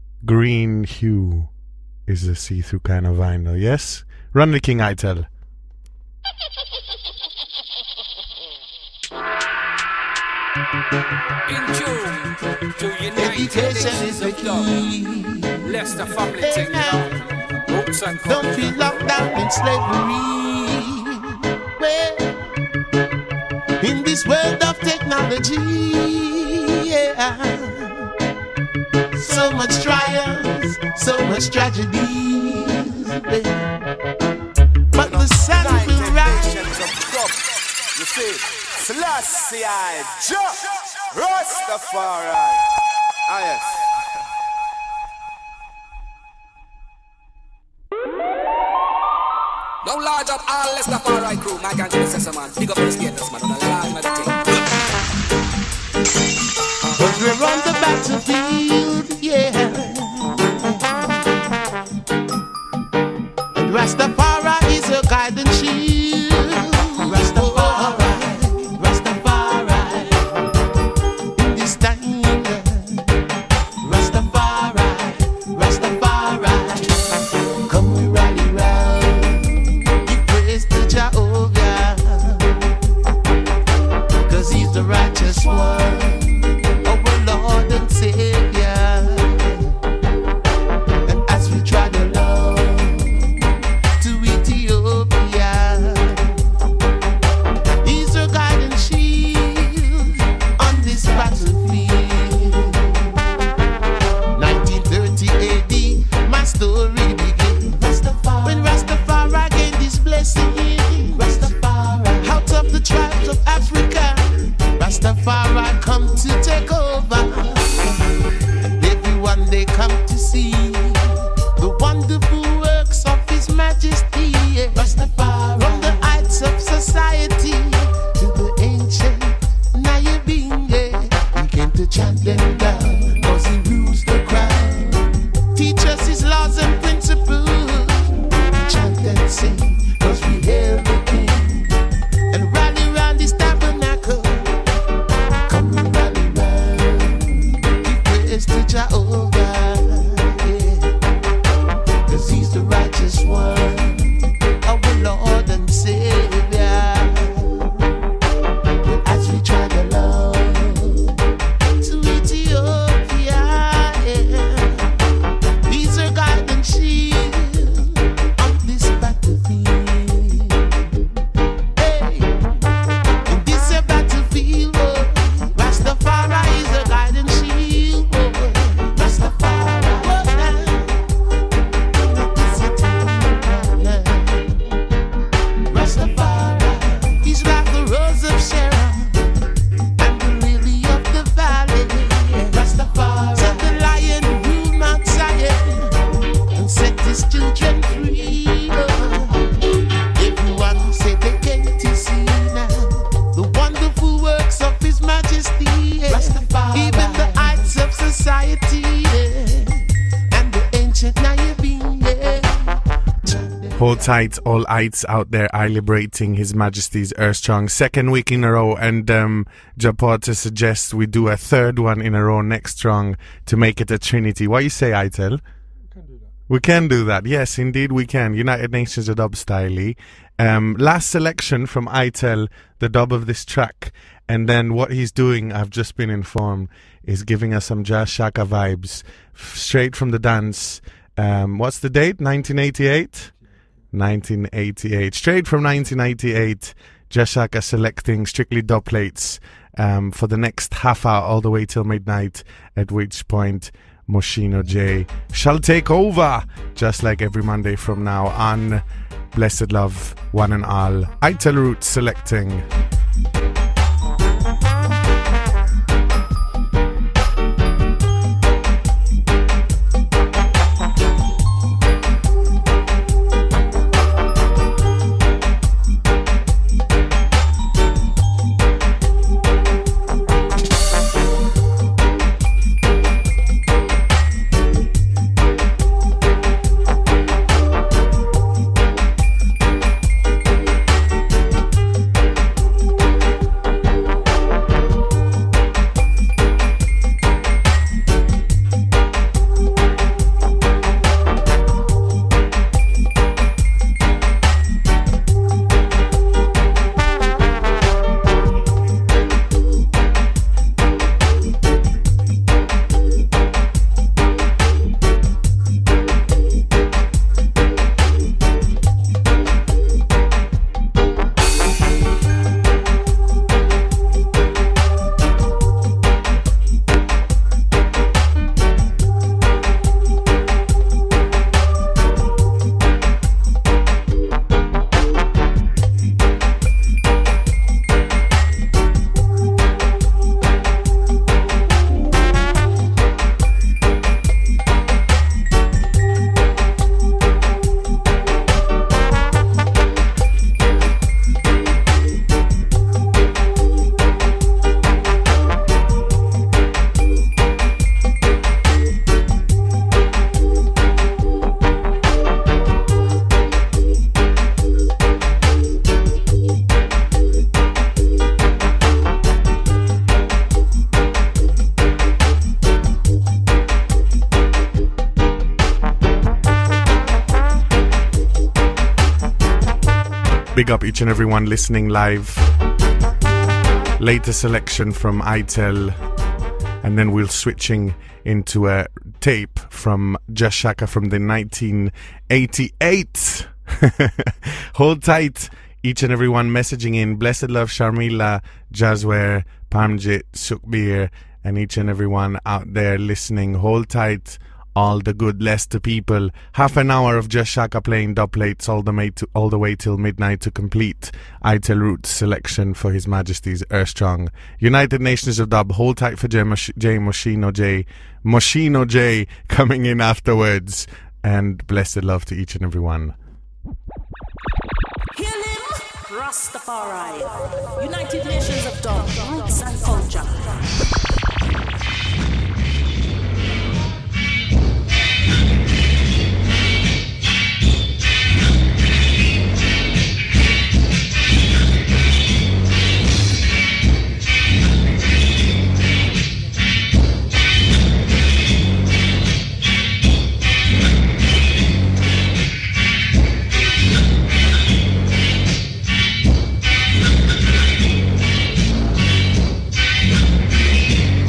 green hue. Is a see-through kind of vinyl, yes? Run the King Ital. In June, to United is a key. Leicester family thing, you know. Roots and don't be locked down in slavery. Well, in this world of technology, yeah. So much trials, so much tragedies. baby. But the sun will rise. You see, Selassie, I jump, Rastafari. Ah, yes. Now large up all Rastafari crew, my gang to the Sessa man. Big up the skaters, man. Don't large man the thing. But we're on the battlefield, yeah. And Rastafari is a guiding shield. Rastafari, Rastafari. In this time, Rastafari, Rastafari. Come we rally round, give praise to Jehovah, 'cause he's the righteous one. Lord and Savior, and as we trod along to Ethiopia, He's a guiding shield on this battlefield. nineteen thirty A D, my story begins when Rastafari gained this blessing. Rastafari, out of the tribes of Africa, Rastafari come to take over. And everyone they come to see the wonderful works of His Majesty. Rastafari, from the heights of society to the ancient Nayabinge, He came to chant them down, 'cause He rules the crown. Teach us His laws and principles. We chant and sing, 'cause we hail the King. And rally round this tabernacle, to Jehovah, yeah. 'Cause He's the righteous one, our Lord and Savior. But as we trod along to Ethiopia, yeah, He's a guiding shield on this battlefield. Hey, in this battlefield, oh, Rastafari is a guiding shield. Hold tight, all ites out there, I liberating His Majesty's Earthstrong. Second week in a row, and um, Japorta suggests we do a third one in a row next strong to make it a trinity. What you say, Itel? We can do that. Yes, indeed we can. United Nations a dub style. Um, last selection from Itel, the dub of this track. And then what he's doing, I've just been informed, is giving us some Jazz Shaka vibes. F- straight from the dance. Um, what's the date? nineteen eighty-eight? nineteen eighty-eight. Straight from nineteen eighty-eight. Jazz Shaka selecting strictly dub plates um, for the next half hour all the way till midnight, at which point Moschino J shall take over, just like every Monday from now on. Blessed love, one and all. Itel Roots selecting. Big up each and everyone listening live. Latest selection from ITEL, and then we're switching into a tape from Just Shaka from the nineteen eighty-eight. Hold tight, each and everyone messaging in. Blessed love, Sharmila, Jazzware, Pamjit, Sukbir, and each and everyone out there listening. Hold tight, all the good Leicester people. Half an hour of Just Shaka playing dub plates all the way to all the way till midnight to complete ITEL Roots selection for His Majesty's Erstrong United Nations of Dub. Hold tight for J, Mosh- J Moschino J Moschino J coming in afterwards, and blessed love to each and everyone. Hail him, Rastafari, United Nations of Dub, Roots and Culture. We'll be right back.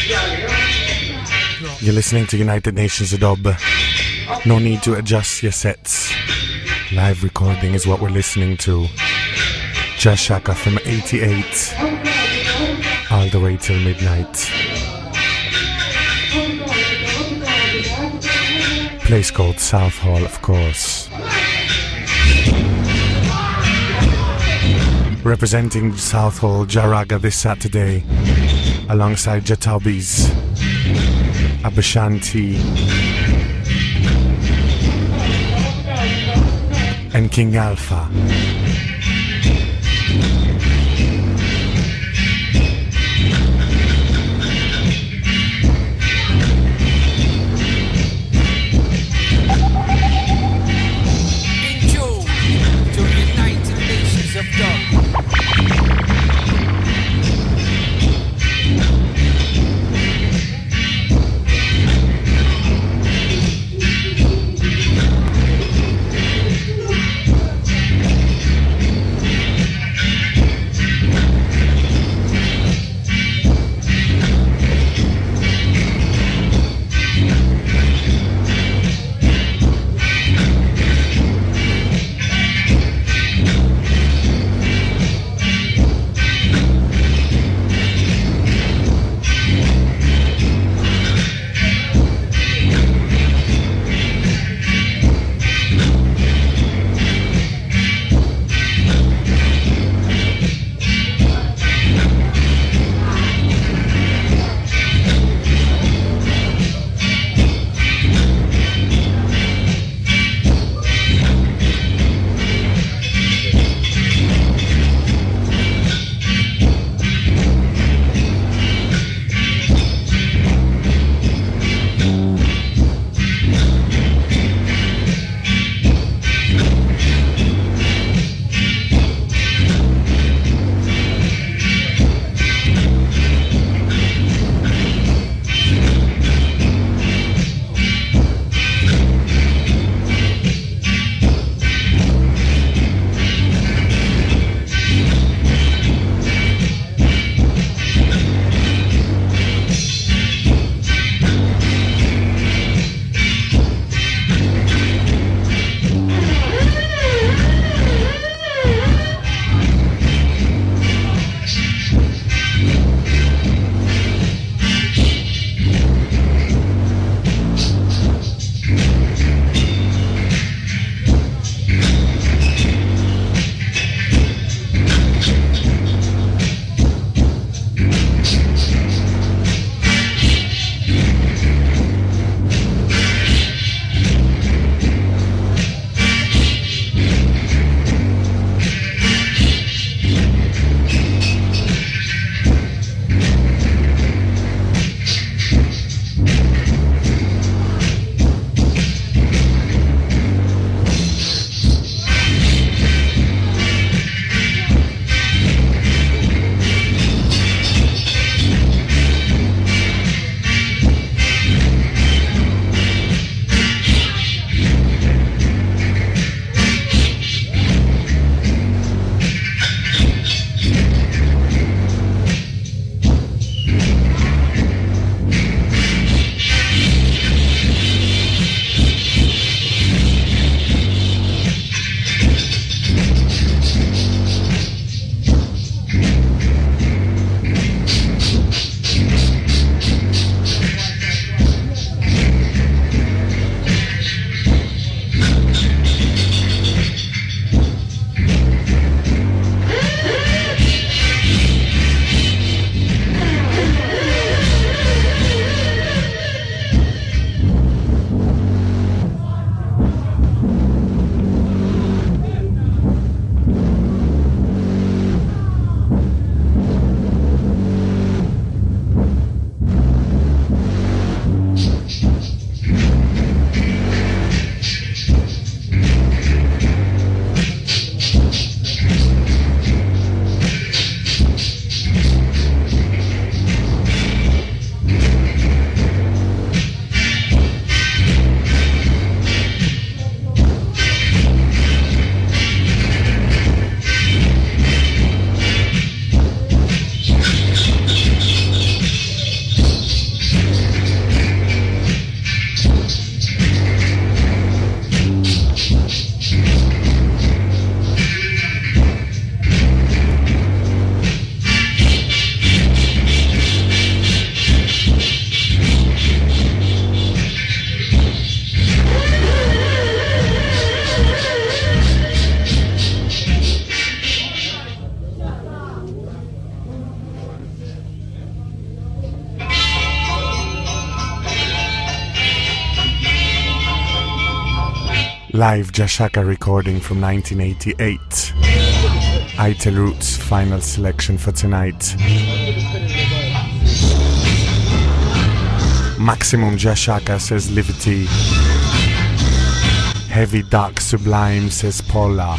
You're listening to United Nations of Dub. No need to adjust your sets. Live recording is what we're listening to. Jazz Shaka from eighty-eight all the way till midnight. Place called South Hall, of course. Representing South Hall, Jaraga this Saturday, alongside Jatobis, Abashanti, and King Alpha. In June, to United Nations of Dub. Live Jashaka recording from nineteen eighty-eight. Ital Roots final selection for tonight. Maximum Jashaka says Liberty. Heavy Dark Sublime says Paula.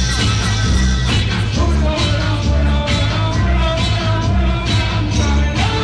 We're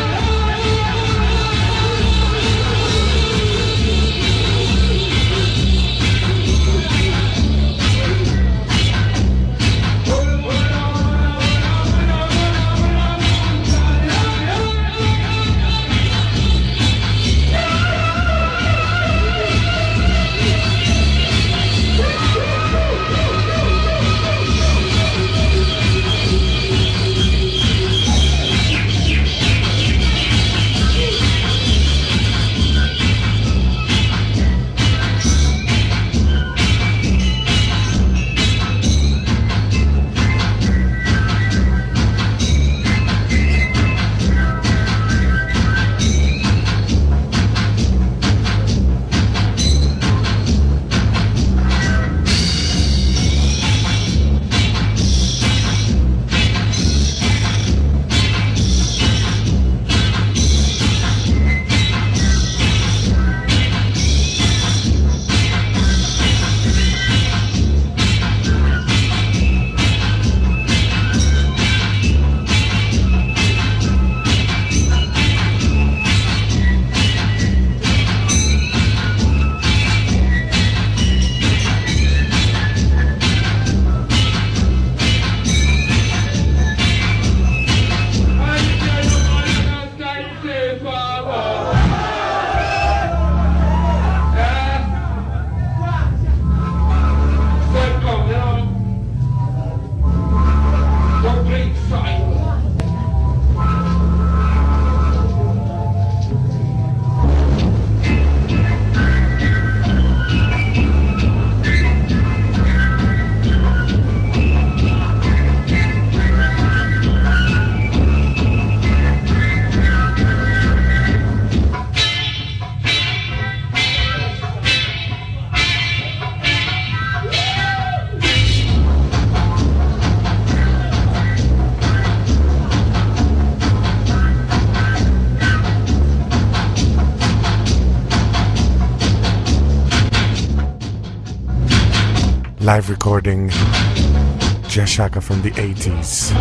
live recording Jashaka from the eighties.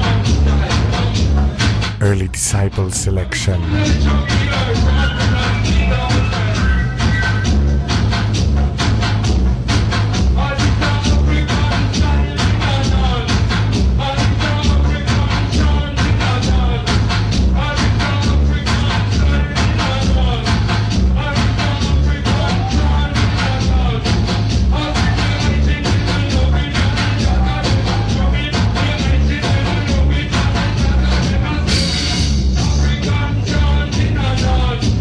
Early Disciples selection. African,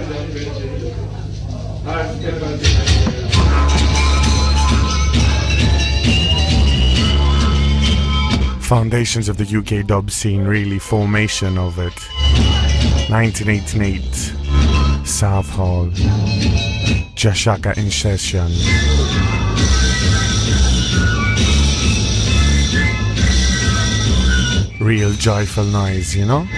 Foundations of the U K dub scene, really, formation of it. nineteen eighty-eight, Southall, Jashaka in session. Real joyful noise, you know?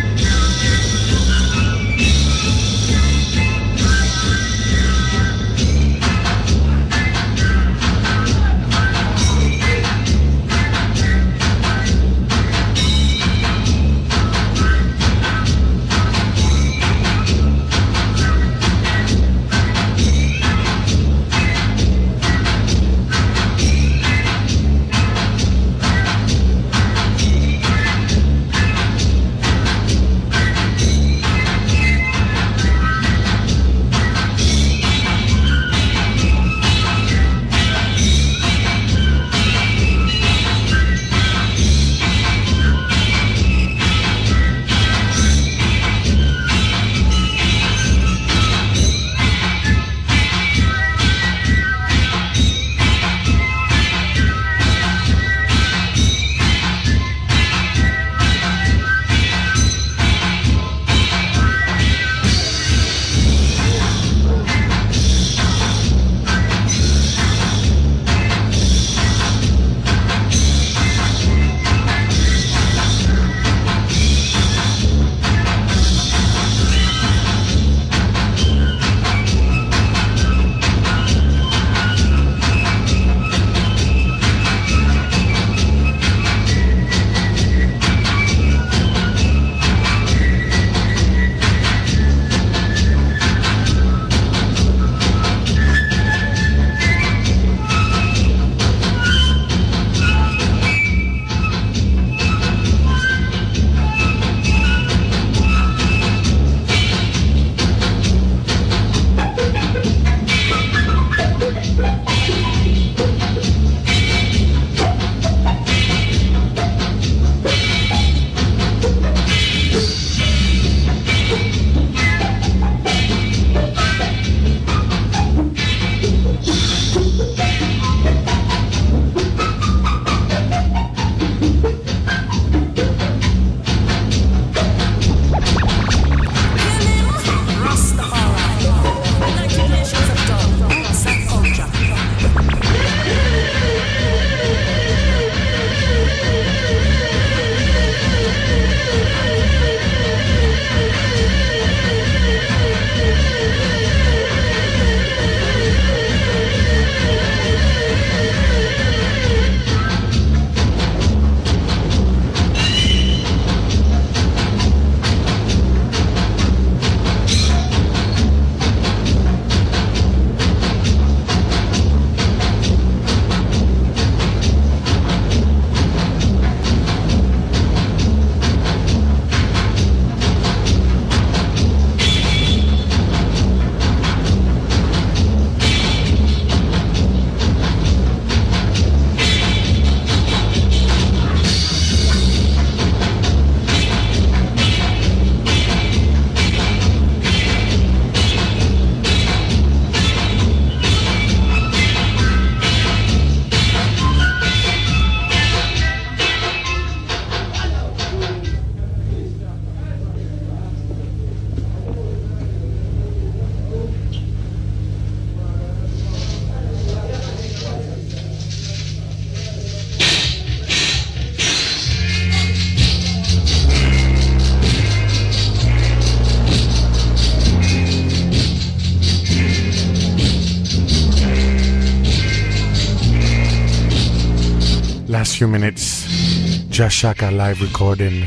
Last few minutes, Jashaka live recording.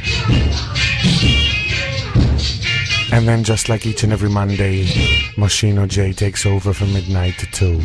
And then just like each and every Monday, Moschino J takes over from midnight to two.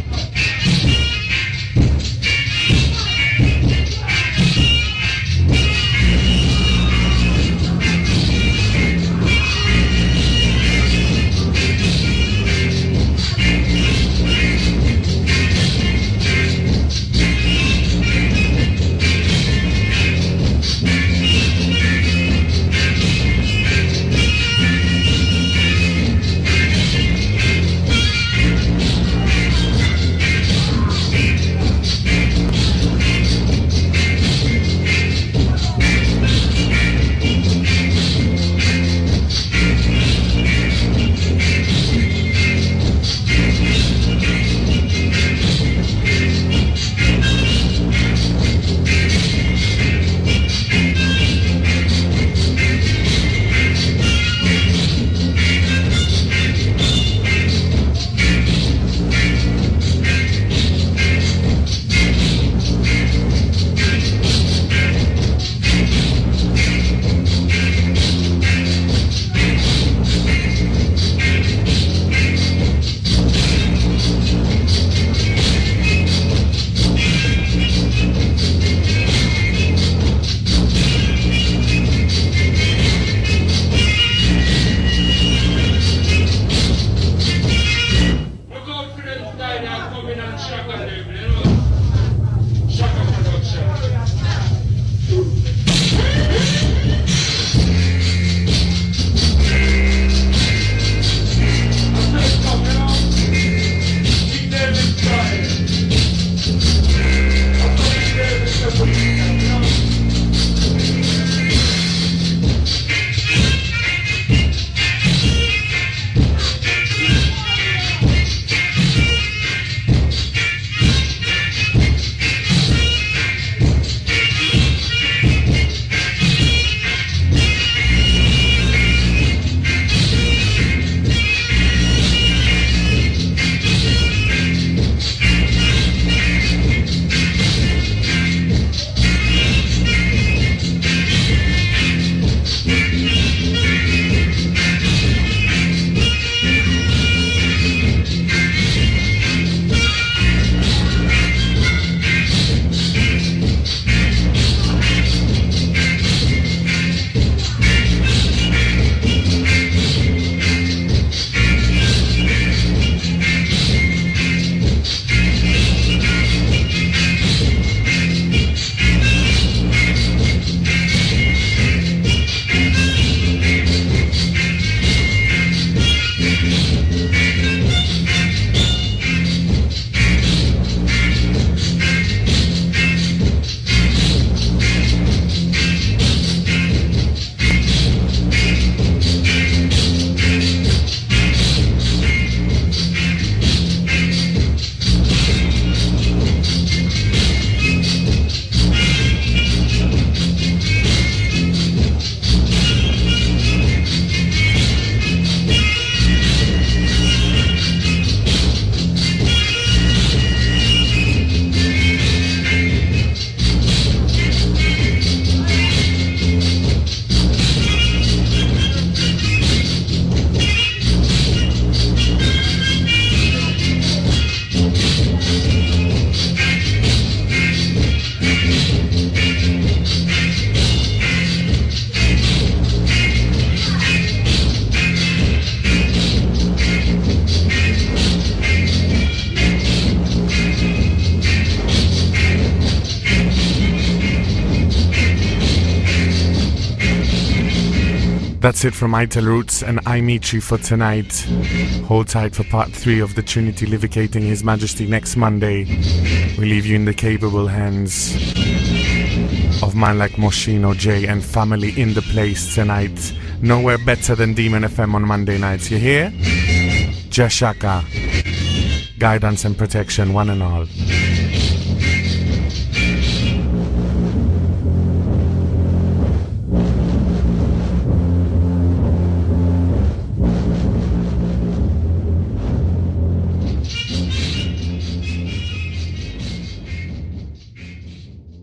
That's it from Ital Roots and I Meet You for tonight. Hold tight for part three of the Trinity Livicating His Majesty next Monday. We leave you in the capable hands of man like Moschino J and family in the place tonight. Nowhere better than Demon F M on Monday nights. You hear? Jashaka. Guidance and protection, one and all.